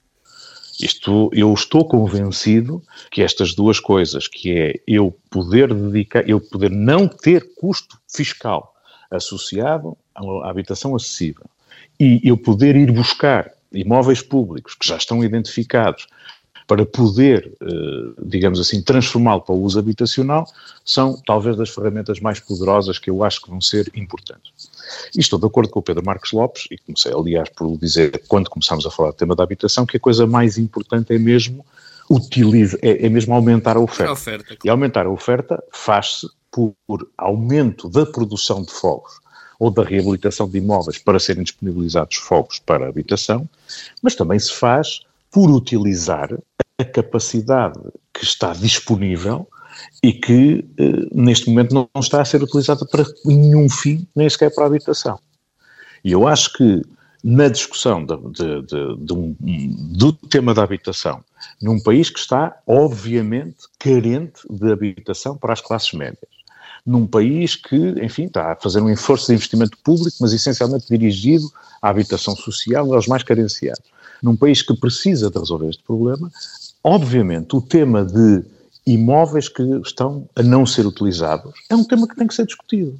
Isto, eu estou convencido que estas duas coisas, que é eu poder dedicar, eu poder não ter custo fiscal associado à habitação acessível e eu poder ir buscar imóveis públicos que já estão identificados para poder, digamos assim, transformá-lo para o uso habitacional, são talvez das ferramentas mais poderosas que eu acho que vão ser importantes. E estou de acordo com o Pedro Marcos Lopes, e comecei, aliás, por dizer, quando começámos a falar do tema da habitação, que a coisa mais importante é mesmo, utilize, é, é mesmo aumentar a oferta. A oferta claro. E aumentar a oferta faz-se por, por aumento da produção de fogos ou da reabilitação de imóveis para serem disponibilizados fogos para a habitação, mas também se faz por utilizar a capacidade que está disponível e que eh, neste momento não, não está a ser utilizada para nenhum fim, nem sequer para a habitação. E eu acho que na discussão de, de, de, de um, do tema da habitação, num país que está obviamente carente de habitação para as classes médias, num país que, enfim, está a fazer um esforço de investimento público, mas essencialmente dirigido à habitação social e aos mais carenciados, num país que precisa de resolver este problema, obviamente o tema de imóveis que estão a não ser utilizados é um tema que tem que ser discutido.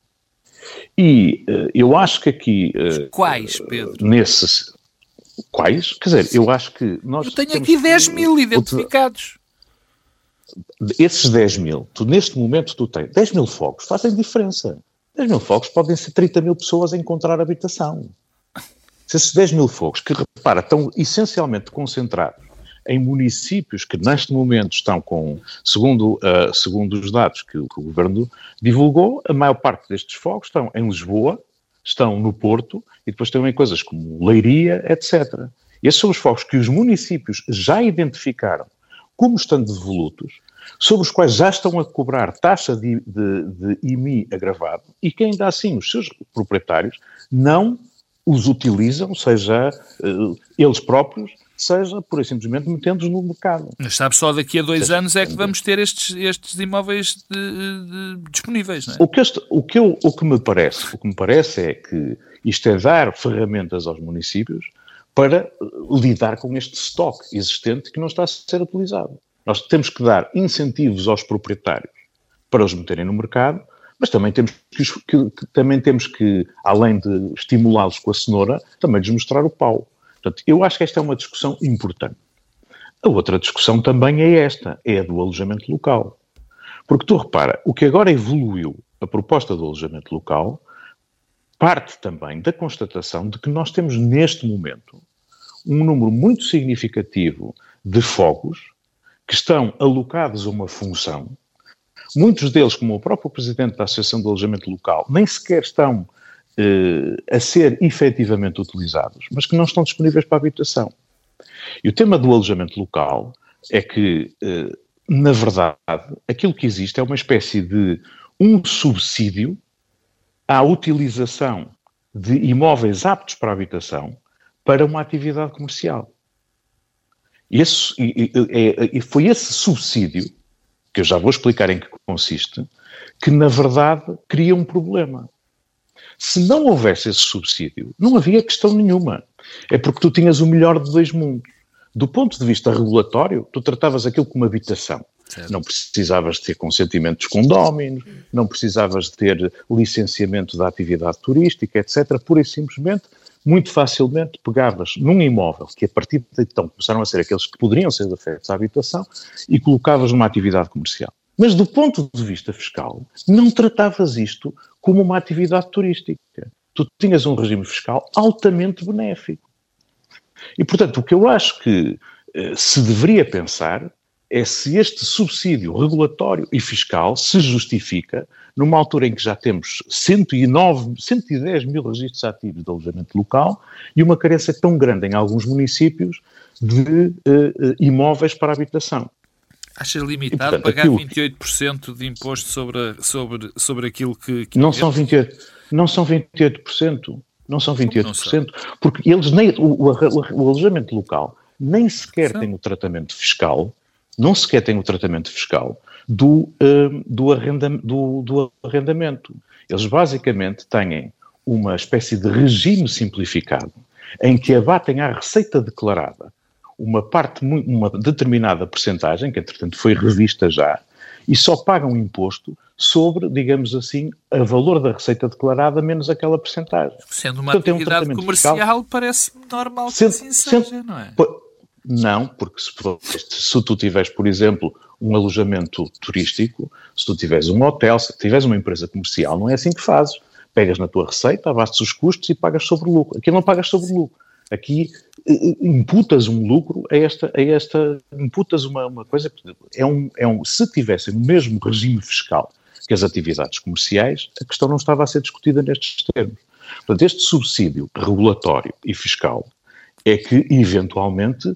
E uh, eu acho que aqui... Uh, quais, Pedro? Nesses... Quais? Quer dizer, eu acho que nós... Eu tenho aqui dez mil identificados. Esses dez mil, tu, neste momento tu tens dez mil fogos, fazem diferença. dez mil fogos podem ser trinta mil pessoas a encontrar habitação. Se esses dez mil fogos, que repara, estão essencialmente concentrados em municípios que neste momento estão com, segundo, uh, segundo os dados que, que o Governo divulgou, a maior parte destes fogos estão em Lisboa, estão no Porto e depois também coisas como Leiria, etcétera. Esses são os fogos que os municípios já identificaram como estando devolutos, sobre os quais já estão a cobrar taxa de, de, de I M I agravado e que ainda assim os seus proprietários não os utilizam, seja uh, eles próprios, seja, pura e simplesmente, metendo-os no mercado. Mas sabe, só daqui a dois seja, anos é que vamos ter estes, estes imóveis de, de, disponíveis, não é? O que, este, o, que eu, o, que me parece, o que me parece é que isto é dar ferramentas aos municípios para lidar com este estoque existente que não está a ser utilizado. Nós temos que dar incentivos aos proprietários para os meterem no mercado, mas também temos que, que, que, também temos que além de estimulá-los com a cenoura, também lhes mostrar o pau. Portanto, eu acho que esta é uma discussão importante. A outra discussão também é esta, é a do alojamento local. Porque tu repara, o que agora evoluiu, a proposta do alojamento local, parte também da constatação de que nós temos neste momento um número muito significativo de fogos que estão alocados a uma função. Muitos deles, como o próprio presidente da Associação do Alojamento Local, nem sequer estão Uh, a ser efetivamente utilizados, mas que não estão disponíveis para a habitação. E o tema do alojamento local é que, uh, na verdade, aquilo que existe é uma espécie de um subsídio à utilização de imóveis aptos para a habitação para uma atividade comercial. E, esse, e, e, e foi esse subsídio, que eu já vou explicar em que consiste, que, na verdade, cria um problema. Se não houvesse esse subsídio, não havia questão nenhuma. É porque tu tinhas o melhor de dois mundos. Do ponto de vista regulatório, tu tratavas aquilo como habitação. Certo. Não precisavas de ter consentimento dos condóminos, não precisavas de ter licenciamento da atividade turística, etcétera. Pura e simplesmente, muito facilmente pegavas num imóvel, que a partir de então começaram a ser aqueles que poderiam ser afetos à habitação, e colocavas numa atividade comercial. Mas do ponto de vista fiscal, não tratavas isto como uma atividade turística. Tu tinhas um regime fiscal altamente benéfico. E, portanto, o que eu acho que eh, se deveria pensar é se este subsídio regulatório e fiscal se justifica numa altura em que já temos cento e nove, cento e dez mil registros ativos de alojamento local e uma carência tão grande em alguns municípios de eh, imóveis para habitação. Achas limitado e, portanto, pagar aquilo... vinte e oito por cento de imposto sobre, sobre, sobre aquilo que... que não, são vinte e oito, não são vinte e oito por cento. Não são vinte e oito por cento. Porque eles nem, o, o, o alojamento local nem sequer tem o tratamento fiscal, não sequer tem o tratamento fiscal do, uh, do, arrenda, do, do arrendamento. Eles basicamente têm uma espécie de regime simplificado em que abatem à receita declarada uma parte, uma determinada percentagem, que entretanto foi revista já, e só pagam imposto sobre, digamos assim, a valor da receita declarada menos aquela percentagem. Sendo uma Portanto, atividade um comercial, fiscal, parece-me normal que sendo, assim seja, sendo, não é? Não, porque se, se tu tiveres, por exemplo, um alojamento turístico, se tu tiveres um hotel, se tiveres uma empresa comercial, não é assim que fazes. Pegas na tua receita, abastes os custos e pagas sobre o lucro. Aqui não pagas sobre o lucro. Aqui imputas um lucro a esta, a esta imputas uma, uma coisa, é um, é um, se tivessem o mesmo regime fiscal que as atividades comerciais, a questão não estava a ser discutida nestes termos. Portanto, este subsídio regulatório e fiscal é que, eventualmente,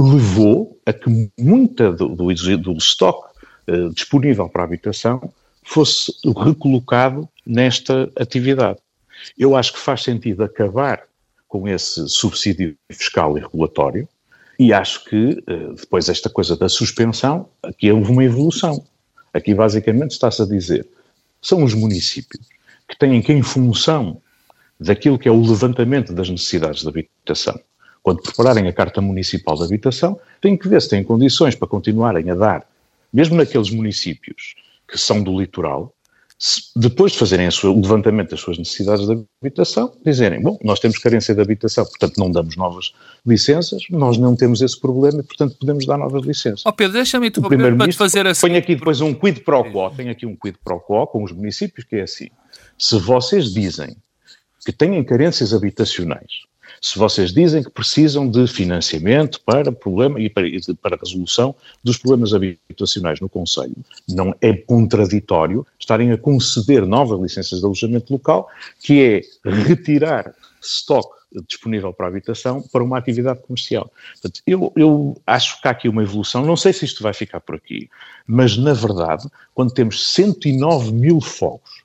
levou a que muita do, do, do estoque uh, disponível para a habitação fosse recolocado nesta atividade. Eu acho que faz sentido acabar com esse subsídio fiscal e regulatório, e acho que depois esta coisa da suspensão, aqui houve uma evolução. Aqui basicamente está-se a dizer, são os municípios que têm que, em função daquilo que é o levantamento das necessidades de habitação, quando prepararem a Carta Municipal de Habitação, têm que ver se têm condições para continuarem a dar, mesmo naqueles municípios que são do litoral, depois de fazerem sua, o levantamento das suas necessidades de habitação, dizerem, bom, nós temos carência de habitação, portanto não damos novas licenças, nós não temos esse problema e, portanto, podemos dar novas licenças. Ó oh Pedro, deixa-me interromper para te fazer assim. Põe aqui depois um quid pro quo, tem aqui um quid pro quo com os municípios, que é assim, se vocês dizem que têm carências habitacionais, se vocês dizem que precisam de financiamento para problema e para, para a resolução dos problemas habitacionais no concelho, não é contraditório estarem a conceder novas licenças de alojamento local, que é retirar estoque disponível para a habitação para uma atividade comercial. Portanto, eu, eu acho que há aqui uma evolução, não sei se isto vai ficar por aqui, mas na verdade, quando temos cento e nove mil fogos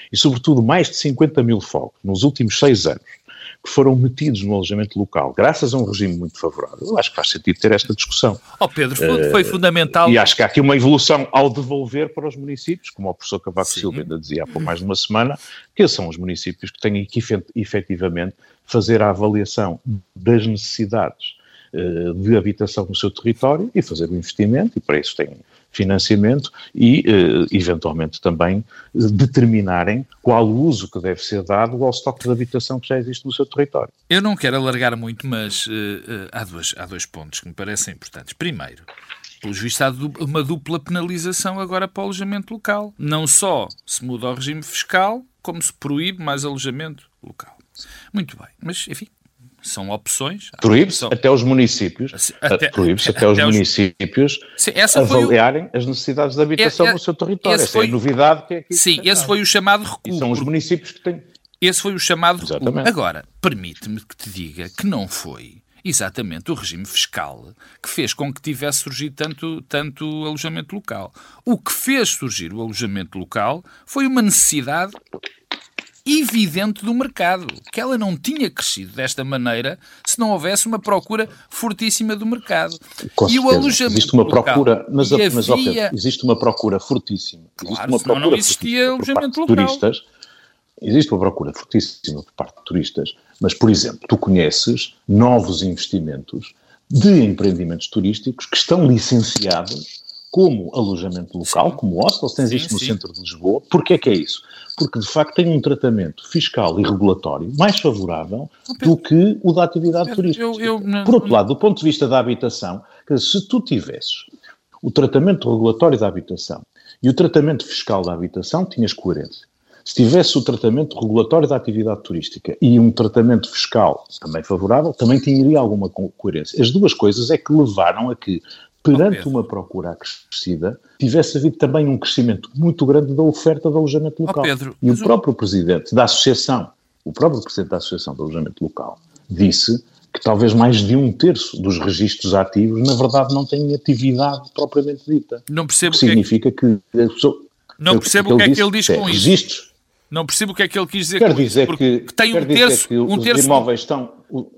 e sobretudo mais de cinquenta mil fogos nos últimos seis anos, que foram metidos no alojamento local, graças a um regime muito favorável, eu acho que faz sentido ter esta discussão. Oh Pedro, foi, foi fundamental... E acho que há aqui uma evolução ao devolver para os municípios, como o professor Cavaco Sim. Silva ainda dizia há pouco mais de uma semana, que são os municípios que têm que efetivamente fazer a avaliação das necessidades uh, de habitação no seu território e fazer o investimento, e para isso têm financiamento e, eh, eventualmente, também eh, determinarem qual o uso que deve ser dado ao estoque de habitação que já existe no seu território. Eu não quero alargar muito, mas uh, uh, há, dois, há dois pontos que me parecem importantes. Primeiro, pelos vistos, há uma dupla penalização agora para o alojamento local. Não só se muda o regime fiscal, como se proíbe mais alojamento local. Muito bem, mas, enfim, são opções. Proíbe-se são... até os municípios, até, proíbe-se até, até os municípios sim, avaliarem o... as necessidades de habitação é, é, no seu território. Essa foi... é a novidade que é aqui. Sim, esse foi o chamado recuo. E são os municípios que têm... Esse foi o chamado recuo. Agora, permite-me que te diga que não foi exatamente o regime fiscal que fez com que tivesse surgido tanto, tanto alojamento local. O que fez surgir o alojamento local foi uma necessidade evidente do mercado, que ela não tinha crescido desta maneira se não houvesse uma procura fortíssima do mercado. Com e o alojamento existe uma local, procura, mas, havia... mas okay, existe uma procura fortíssima. Claro, existe uma procura não existia alojamento local. Turistas, existe uma procura fortíssima por parte de turistas, mas, por exemplo, tu conheces novos investimentos de empreendimentos turísticos que estão licenciados como alojamento local, sim. como hostels, tens sim, isto no sim. centro de Lisboa. Porquê é que é isso? Porque, de facto, tem um tratamento fiscal e regulatório mais favorável do que o da atividade turística. Eu, eu, não, Por outro lado, do ponto de vista da habitação, se tu tivesses o tratamento regulatório da habitação e o tratamento fiscal da habitação, tinhas coerência. Se tivesse o tratamento regulatório da atividade turística e um tratamento fiscal também favorável, também teria alguma coerência. As duas coisas é que levaram a que, perante oh, uma procura acrescida, tivesse havido também um crescimento muito grande da oferta de alojamento local. Oh, Pedro, e o próprio presidente da Associação, o próprio presidente da Associação de Alojamento Local, disse que talvez mais de um terço dos registros ativos, na verdade, não têm atividade propriamente dita. Não percebo o que significa que... que a pessoa, não percebo o que é que ele diz com isso. Registros. Não percebo o que é que ele quis dizer quer com dizer isso. Que, que tem um quer terço, dizer que um os terço, imóveis estão...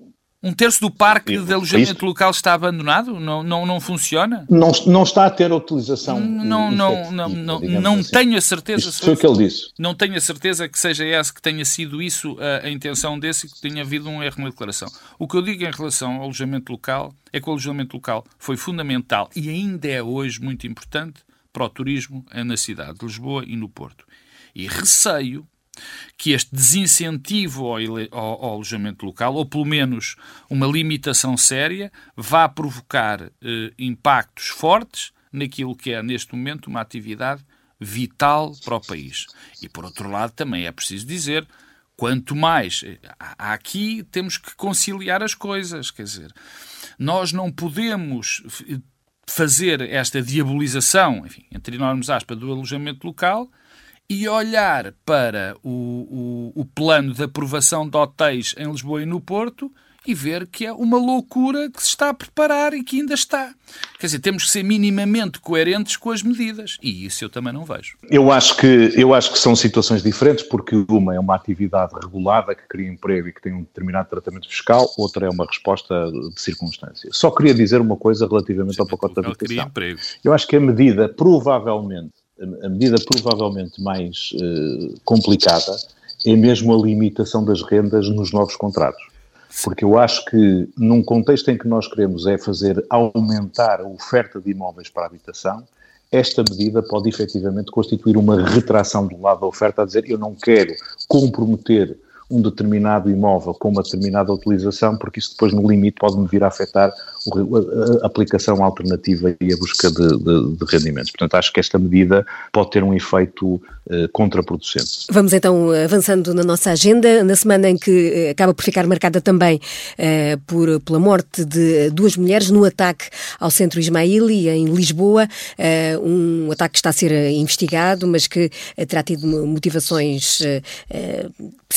Um terço do parque de alojamento local está abandonado? Não, não, não funciona? Não, não está a ter a utilização Não, não, não, não, não assim. tenho a certeza. Isto foi o que ele disse. Não tenho a certeza que seja esse, que tenha sido isso a, a intenção desse e que tenha havido um erro na declaração. O que eu digo em relação ao alojamento local é que o alojamento local foi fundamental e ainda é hoje muito importante para o turismo na cidade de Lisboa e no Porto. E receio que este desincentivo ao, ao, ao alojamento local, ou pelo menos uma limitação séria, vá provocar eh, impactos fortes naquilo que é, neste momento, uma atividade vital para o país. E, por outro lado, também é preciso dizer, quanto mais... Aqui temos que conciliar as coisas, quer dizer, nós não podemos fazer esta diabolização, enfim, entre enormes aspas, do alojamento local e olhar para o, o, o plano de aprovação de hotéis em Lisboa e no Porto e ver que é uma loucura que se está a preparar e que ainda está. Quer dizer, temos que ser minimamente coerentes com as medidas. E isso eu também não vejo. Eu acho que, eu acho que são situações diferentes, porque uma é uma atividade regulada que cria emprego e que tem um determinado tratamento fiscal, outra é uma resposta de circunstância. Só queria dizer uma coisa relativamente Sim, ao pacote de habitação. Eu acho que a medida, provavelmente, a medida provavelmente mais uh, complicada é mesmo a limitação das rendas nos novos contratos. Porque eu acho que num contexto em que nós queremos é fazer aumentar a oferta de imóveis para a habitação, esta medida pode efetivamente constituir uma retração do lado da oferta, a dizer eu não quero comprometer um determinado imóvel com uma determinada utilização, porque isso depois no limite pode-me vir a afetar a aplicação alternativa e a busca de, de, de rendimentos. Portanto, acho que esta medida pode ter um efeito uh, contraproducente. Vamos então avançando na nossa agenda, na semana em que acaba por ficar marcada também uh, por, pela morte de duas mulheres no ataque ao Centro Ismaili, em Lisboa, uh, um ataque que está a ser investigado, mas que uh, terá tido motivações uh, uh, psicológicas,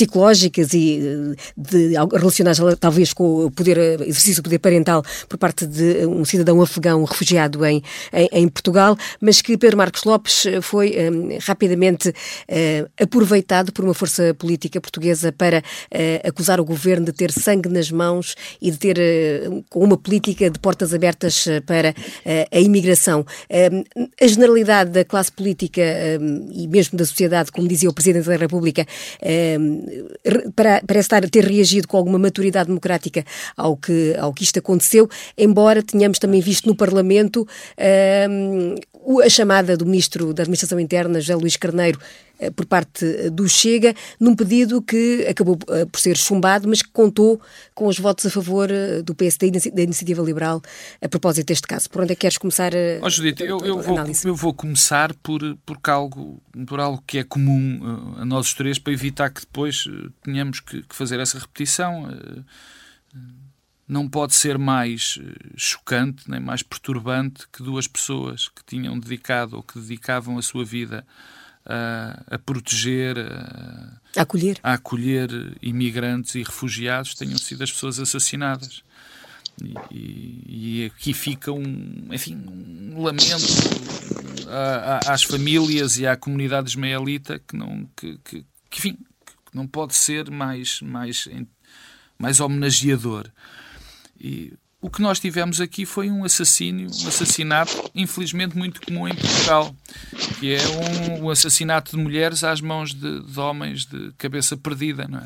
trágicas e de, relacionadas talvez com o poder, exercício do poder parental por parte de um cidadão afegão refugiado em, em, em Portugal, mas que Pedro Marcos Lopes foi um, rapidamente uh, aproveitado por uma força política portuguesa para uh, acusar o governo de ter sangue nas mãos e de ter uh, uma política de portas abertas uh, para uh, a imigração. Uh, a generalidade da classe política uh, e mesmo da sociedade, como dizia o Presidente da República, uh, para, parece estar, ter reagido com alguma maturidade democrática ao que, ao que isto aconteceu, embora tenhamos também visto no Parlamento uh, a chamada do Ministro da Administração Interna, José Luís Carneiro, uh, por parte do Chega, num pedido que acabou uh, por ser chumbado, mas que contou com os votos a favor uh, do P S D e da Iniciativa Liberal a propósito deste caso. Por onde é que queres começar a, oh, Judite, eu, eu, vou, eu vou começar por, por, algo, por algo que é comum uh, a nós os três, para evitar que depois uh, tenhamos que, que fazer essa repetição. Uh, uh, Não pode ser mais chocante nem mais perturbante que duas pessoas que tinham dedicado ou que dedicavam a sua vida a, a proteger, a, a, acolher. a acolher imigrantes e refugiados tenham sido as pessoas assassinadas. E, e, e aqui fica um, enfim, um lamento a, a, às famílias e à comunidade ismaelita que não, que, que, que, enfim, que não pode ser mais, mais, mais homenageador. E o que nós tivemos aqui foi um assassínio, um assassinato, infelizmente muito comum em Portugal, que é um, um assassinato de mulheres às mãos de, de homens de cabeça perdida, não é?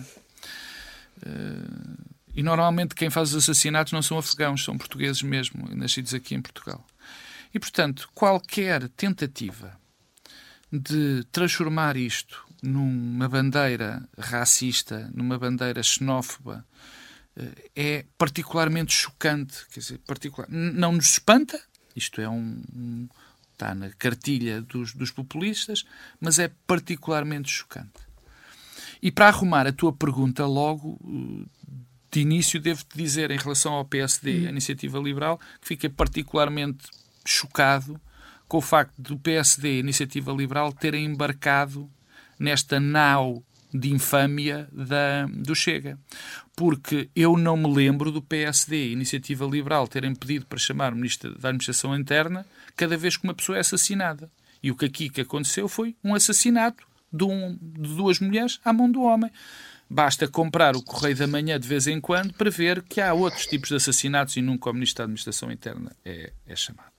E normalmente quem faz os assassinatos não são afegãos, são portugueses mesmo, nascidos aqui em Portugal. E, portanto, qualquer tentativa de transformar isto numa bandeira racista, numa bandeira xenófoba, é particularmente chocante, quer dizer, particular... não nos espanta, isto é um, um está na cartilha dos, dos populistas, mas é particularmente chocante. E para arrumar a tua pergunta logo, de início devo-te dizer, em relação ao P S D, a Iniciativa Liberal, que fiquei particularmente chocado com o facto do P S D e a Iniciativa Liberal terem embarcado nesta nau de infâmia da, do Chega. Porque eu não me lembro do P S D e Iniciativa Liberal terem pedido para chamar o Ministro da Administração Interna cada vez que uma pessoa é assassinada. E o que aqui que aconteceu foi um assassinato de, um, de duas mulheres à mão do homem. Basta comprar o Correio da Manhã de vez em quando para ver que há outros tipos de assassinatos e nunca o Ministro da Administração Interna é, é chamado.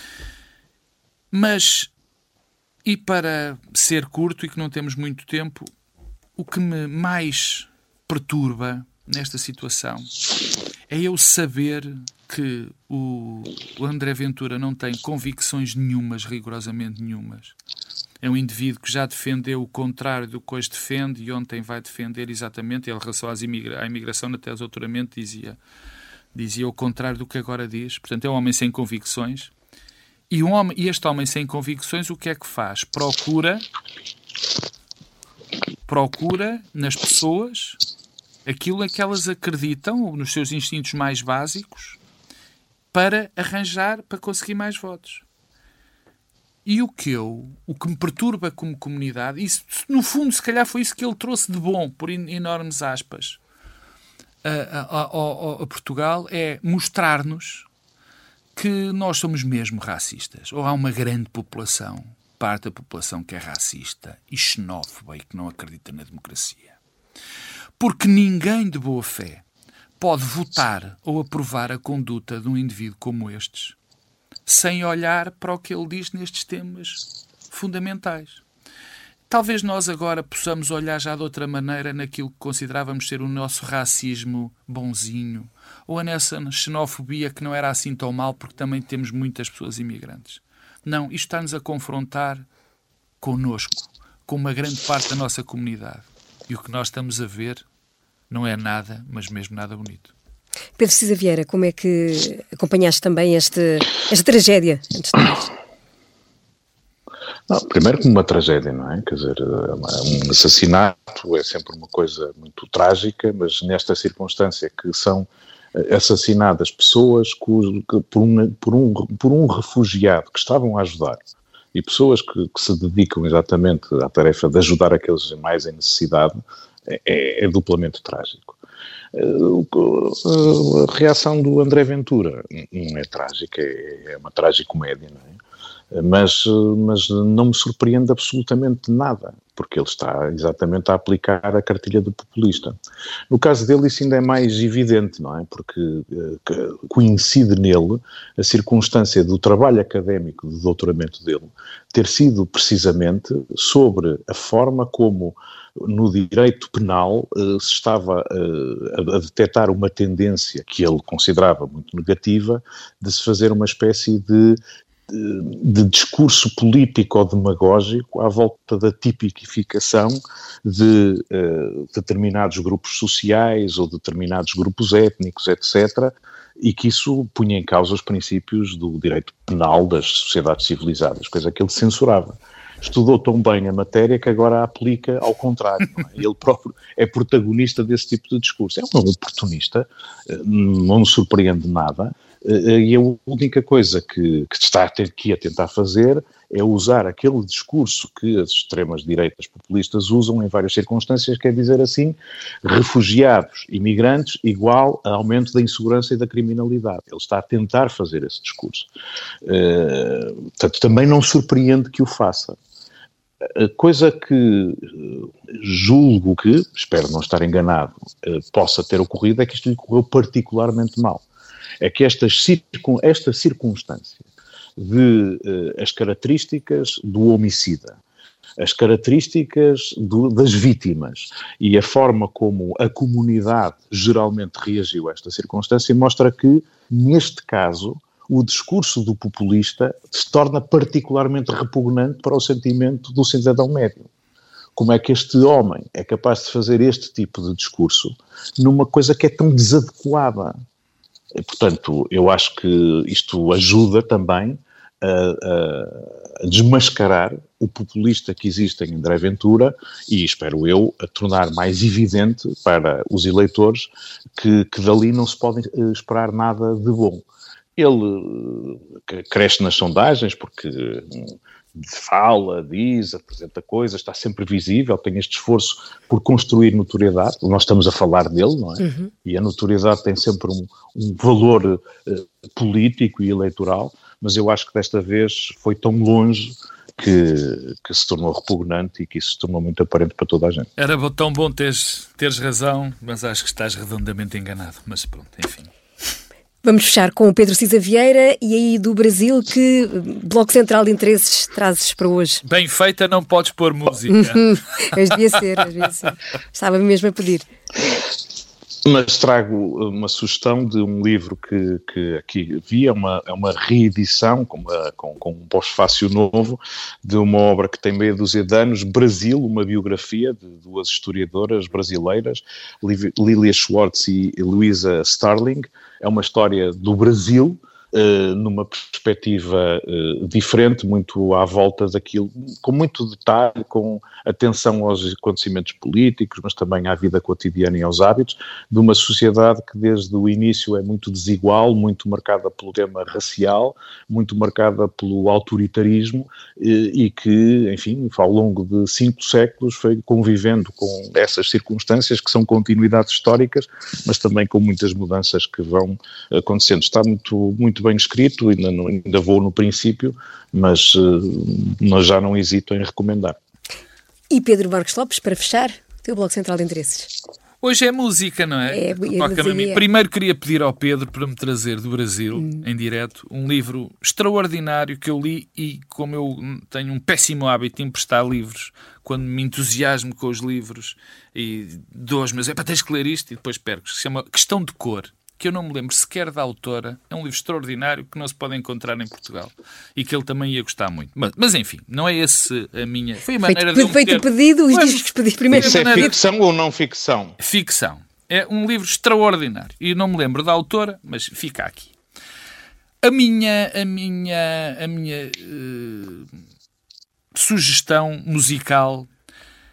Mas, e para ser curto e que não temos muito tempo, o que me mais perturba nesta situação é eu saber que o, o André Ventura não tem convicções nenhumas, rigorosamente nenhumas. É um indivíduo que já defendeu o contrário do que hoje defende e ontem vai defender exatamente, em relação às imigra- à imigração, na tese de doutoramento, dizia, dizia o contrário do que agora diz. Portanto, é um homem sem convicções. E, um homem, e este homem sem convicções, o que é que faz? Procura... procura nas pessoas aquilo a que elas acreditam, nos seus instintos mais básicos, para arranjar, para conseguir mais votos. E o que eu, o que me perturba como comunidade, isso, no fundo, se calhar foi isso que ele trouxe de bom, por enormes aspas, a, a, a, a Portugal, é mostrar-nos que nós somos mesmo racistas, ou há uma grande população, parte da população que é racista e xenófoba e que não acredita na democracia. Porque ninguém de boa fé pode votar ou aprovar a conduta de um indivíduo como estes sem olhar para o que ele diz nestes temas fundamentais. Talvez nós agora possamos olhar já de outra maneira naquilo que considerávamos ser o nosso racismo bonzinho, ou a nessa xenofobia que não era assim tão mal porque também temos muitas pessoas imigrantes. Não, isto está-nos a confrontar connosco, com uma grande parte da nossa comunidade. E o que nós estamos a ver não é nada, mas mesmo nada bonito. Pedro Cisa Vieira, como é que acompanhaste também este, esta tragédia, antes de mais? Não, primeiro como uma tragédia, não é? Quer dizer, um assassinato é sempre uma coisa muito trágica, mas nesta circunstância que são assassinadas pessoas cujo, que, por, um, por, um, por um refugiado que estavam a ajudar e pessoas que, que se dedicam exatamente à tarefa de ajudar aqueles mais em necessidade, é, é duplamente trágico. A reação do André Ventura não é trágica, é uma tragicomédia, não é? Mas, mas não me surpreende absolutamente nada, porque ele está exatamente a aplicar a cartilha do populista. No caso dele isso ainda é mais evidente, não é? Porque uh, coincide nele a circunstância do trabalho académico de doutoramento dele ter sido precisamente sobre a forma como no direito penal uh, se estava uh, a detectar uma tendência que ele considerava muito negativa de se fazer uma espécie de de discurso político ou demagógico à volta da tipificação de uh, determinados grupos sociais ou determinados grupos étnicos, etcétera, e que isso punha em causa os princípios do direito penal das sociedades civilizadas, coisa que ele censurava. Estudou tão bem a matéria que agora a aplica ao contrário. Não é? Ele próprio é protagonista desse tipo de discurso. É um oportunista, não nos surpreende nada, e a única coisa que, que está aqui a tentar fazer é usar aquele discurso que as extremas direitas populistas usam em várias circunstâncias, quer dizer assim, refugiados, imigrantes, igual a aumento da insegurança e da criminalidade. Ele está a tentar fazer esse discurso. Uh, portanto, também não surpreende que o faça. A coisa que julgo que, espero não estar enganado, uh, possa ter ocorrido é que isto lhe correu particularmente mal. É que esta, esta circunstância de uh, as características do homicida, as características do, das vítimas e a forma como a comunidade geralmente reagiu a esta circunstância mostra que, neste caso, o discurso do populista se torna particularmente repugnante para o sentimento do cidadão médio. Como é que este homem é capaz de fazer este tipo de discurso numa coisa que é tão desadequada? E, portanto, eu acho que isto ajuda também a, a, a desmascarar o populista que existe em André Ventura e, espero eu, a tornar mais evidente para os eleitores que, que dali não se pode esperar nada de bom. Ele cresce nas sondagens porque fala, diz, apresenta coisas, está sempre visível, tem este esforço por construir notoriedade. Nós estamos a falar dele, não é? Uhum. E a notoriedade tem sempre um, um valor uh, político e eleitoral, mas eu acho que desta vez foi tão longe que, que se tornou repugnante e que isso se tornou muito aparente para toda a gente. Era tão bom teres, teres razão, mas acho que estás redondamente enganado. Mas pronto, enfim. Vamos fechar com o Pedro Cisa Vieira e aí do Brasil, que bloco central de interesses trazes para hoje? Bem feita, não podes pôr música. Mas devia ser, mas devia ser. Estava mesmo a pedir. Mas trago uma sugestão de um livro que, que aqui vi, é uma, é uma reedição com, uma, com, com um pós-fácio novo de uma obra que tem meia dúzia de anos, Brasil, uma biografia de duas historiadoras brasileiras, Lilia Schwartz e Luisa Starling. É uma história do Brasil, uh, numa perspectiva uh, diferente, muito à volta daquilo, com muito detalhe, com atenção aos acontecimentos políticos, mas também à vida cotidiana e aos hábitos, de uma sociedade que desde o início é muito desigual, muito marcada pelo tema racial, muito marcada pelo autoritarismo e, e que, enfim, ao longo de cinco séculos foi convivendo com essas circunstâncias que são continuidades históricas, mas também com muitas mudanças que vão acontecendo. Está muito, muito bem escrito, ainda, não, ainda vou no princípio, mas uh, nós já não hesito em recomendar. E Pedro Marcos Lopes, para fechar, o teu bloco central de interesses. Hoje é música, não é? É, é Primeiro queria pedir ao Pedro para me trazer do Brasil, hum. em direto, um livro extraordinário que eu li e, como eu tenho um péssimo hábito de emprestar livros, quando me entusiasmo com os livros e dou aos meus... É para tens que ler isto e depois perco. Se chama Questão de Cor, que eu não me lembro sequer da autora. É um livro extraordinário que não se pode encontrar em Portugal e que ele também ia gostar muito. Mas, mas enfim, não é esse a minha... Foi a maneira feito, de... Feito o pedido, os discos pedi primeiro. Isso é ficção ou não ficção? Ficção. É um livro extraordinário. E não me lembro da autora, mas fica aqui. A minha... A minha... A minha uh, sugestão musical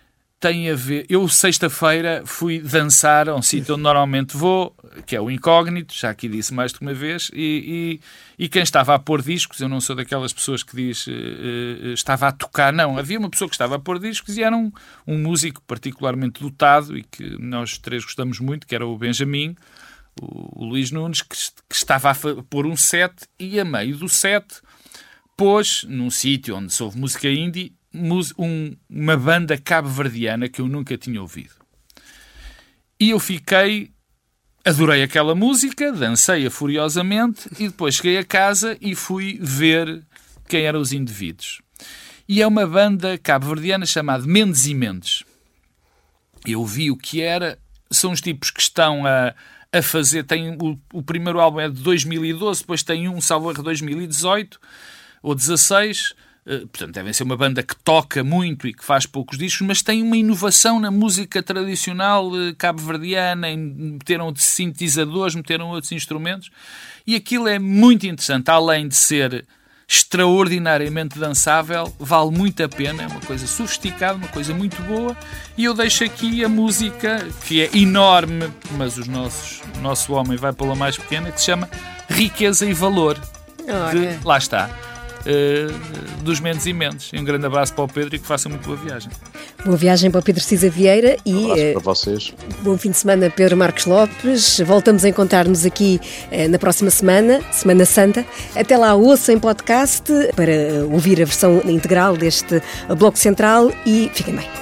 tem a ver... Eu, sexta-feira, fui dançar a um sítio onde normalmente vou, que é o Incógnito, já aqui disse mais de uma vez, e, e, e quem estava a pôr discos, eu não sou daquelas pessoas que diz uh, uh, estava a tocar, não. Havia uma pessoa que estava a pôr discos e era um, um músico particularmente dotado e que nós três gostamos muito, que era o Benjamin, o, o Luís Nunes, que, que estava a pôr um set e, a meio do set, pôs, num sítio onde se ouve música indie, Um, uma banda cabo-verdiana que eu nunca tinha ouvido. E eu fiquei... Adorei aquela música, dancei-a furiosamente e depois cheguei a casa e fui ver quem eram os indivíduos. E é uma banda cabo-verdiana chamada Mendes e Mendes. Eu vi o que era. São os tipos que estão a, a fazer... Tem, o, o primeiro álbum é de dois mil e doze, depois tem um, salvo erro, dois mil e dezoito ou dezasseis... Uh, portanto, devem ser uma banda que toca muito e que faz poucos discos, mas tem uma inovação na música tradicional uh, cabo-verdiana, meteram sintetizadores, meteram outros instrumentos, e aquilo é muito interessante. Além de ser extraordinariamente dançável, vale muito a pena, é uma coisa sofisticada, uma coisa muito boa, e eu deixo aqui a música, que é enorme, mas os nossos, o nosso homem vai pela mais pequena, que se chama Riqueza e Valor. De, lá está. Uh, dos Mendes e Mendes. Um grande abraço para o Pedro e que faça muito boa viagem. Boa viagem para o Pedro Cisa Vieira e um abraço uh, para vocês. Bom fim de semana, Pedro Marcos Lopes. Voltamos a encontrar-nos aqui uh, na próxima semana, Semana Santa. Até lá, ouça em podcast para ouvir a versão integral deste Bloco Central e fiquem bem.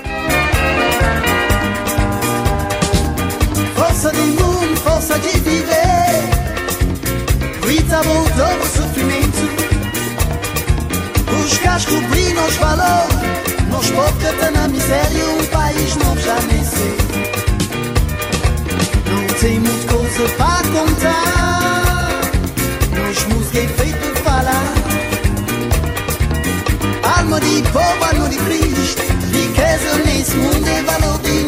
Força do mundo, força de viver, grita voltou o sofrimento. Buscar descobrir nos valor, nos povos que estão na miséria, um país novo já nem sei. Não tem muita coisa para contar, nos música é feito falar. Alma de povo, alma de Cristo, riqueza nesse mundo é valor de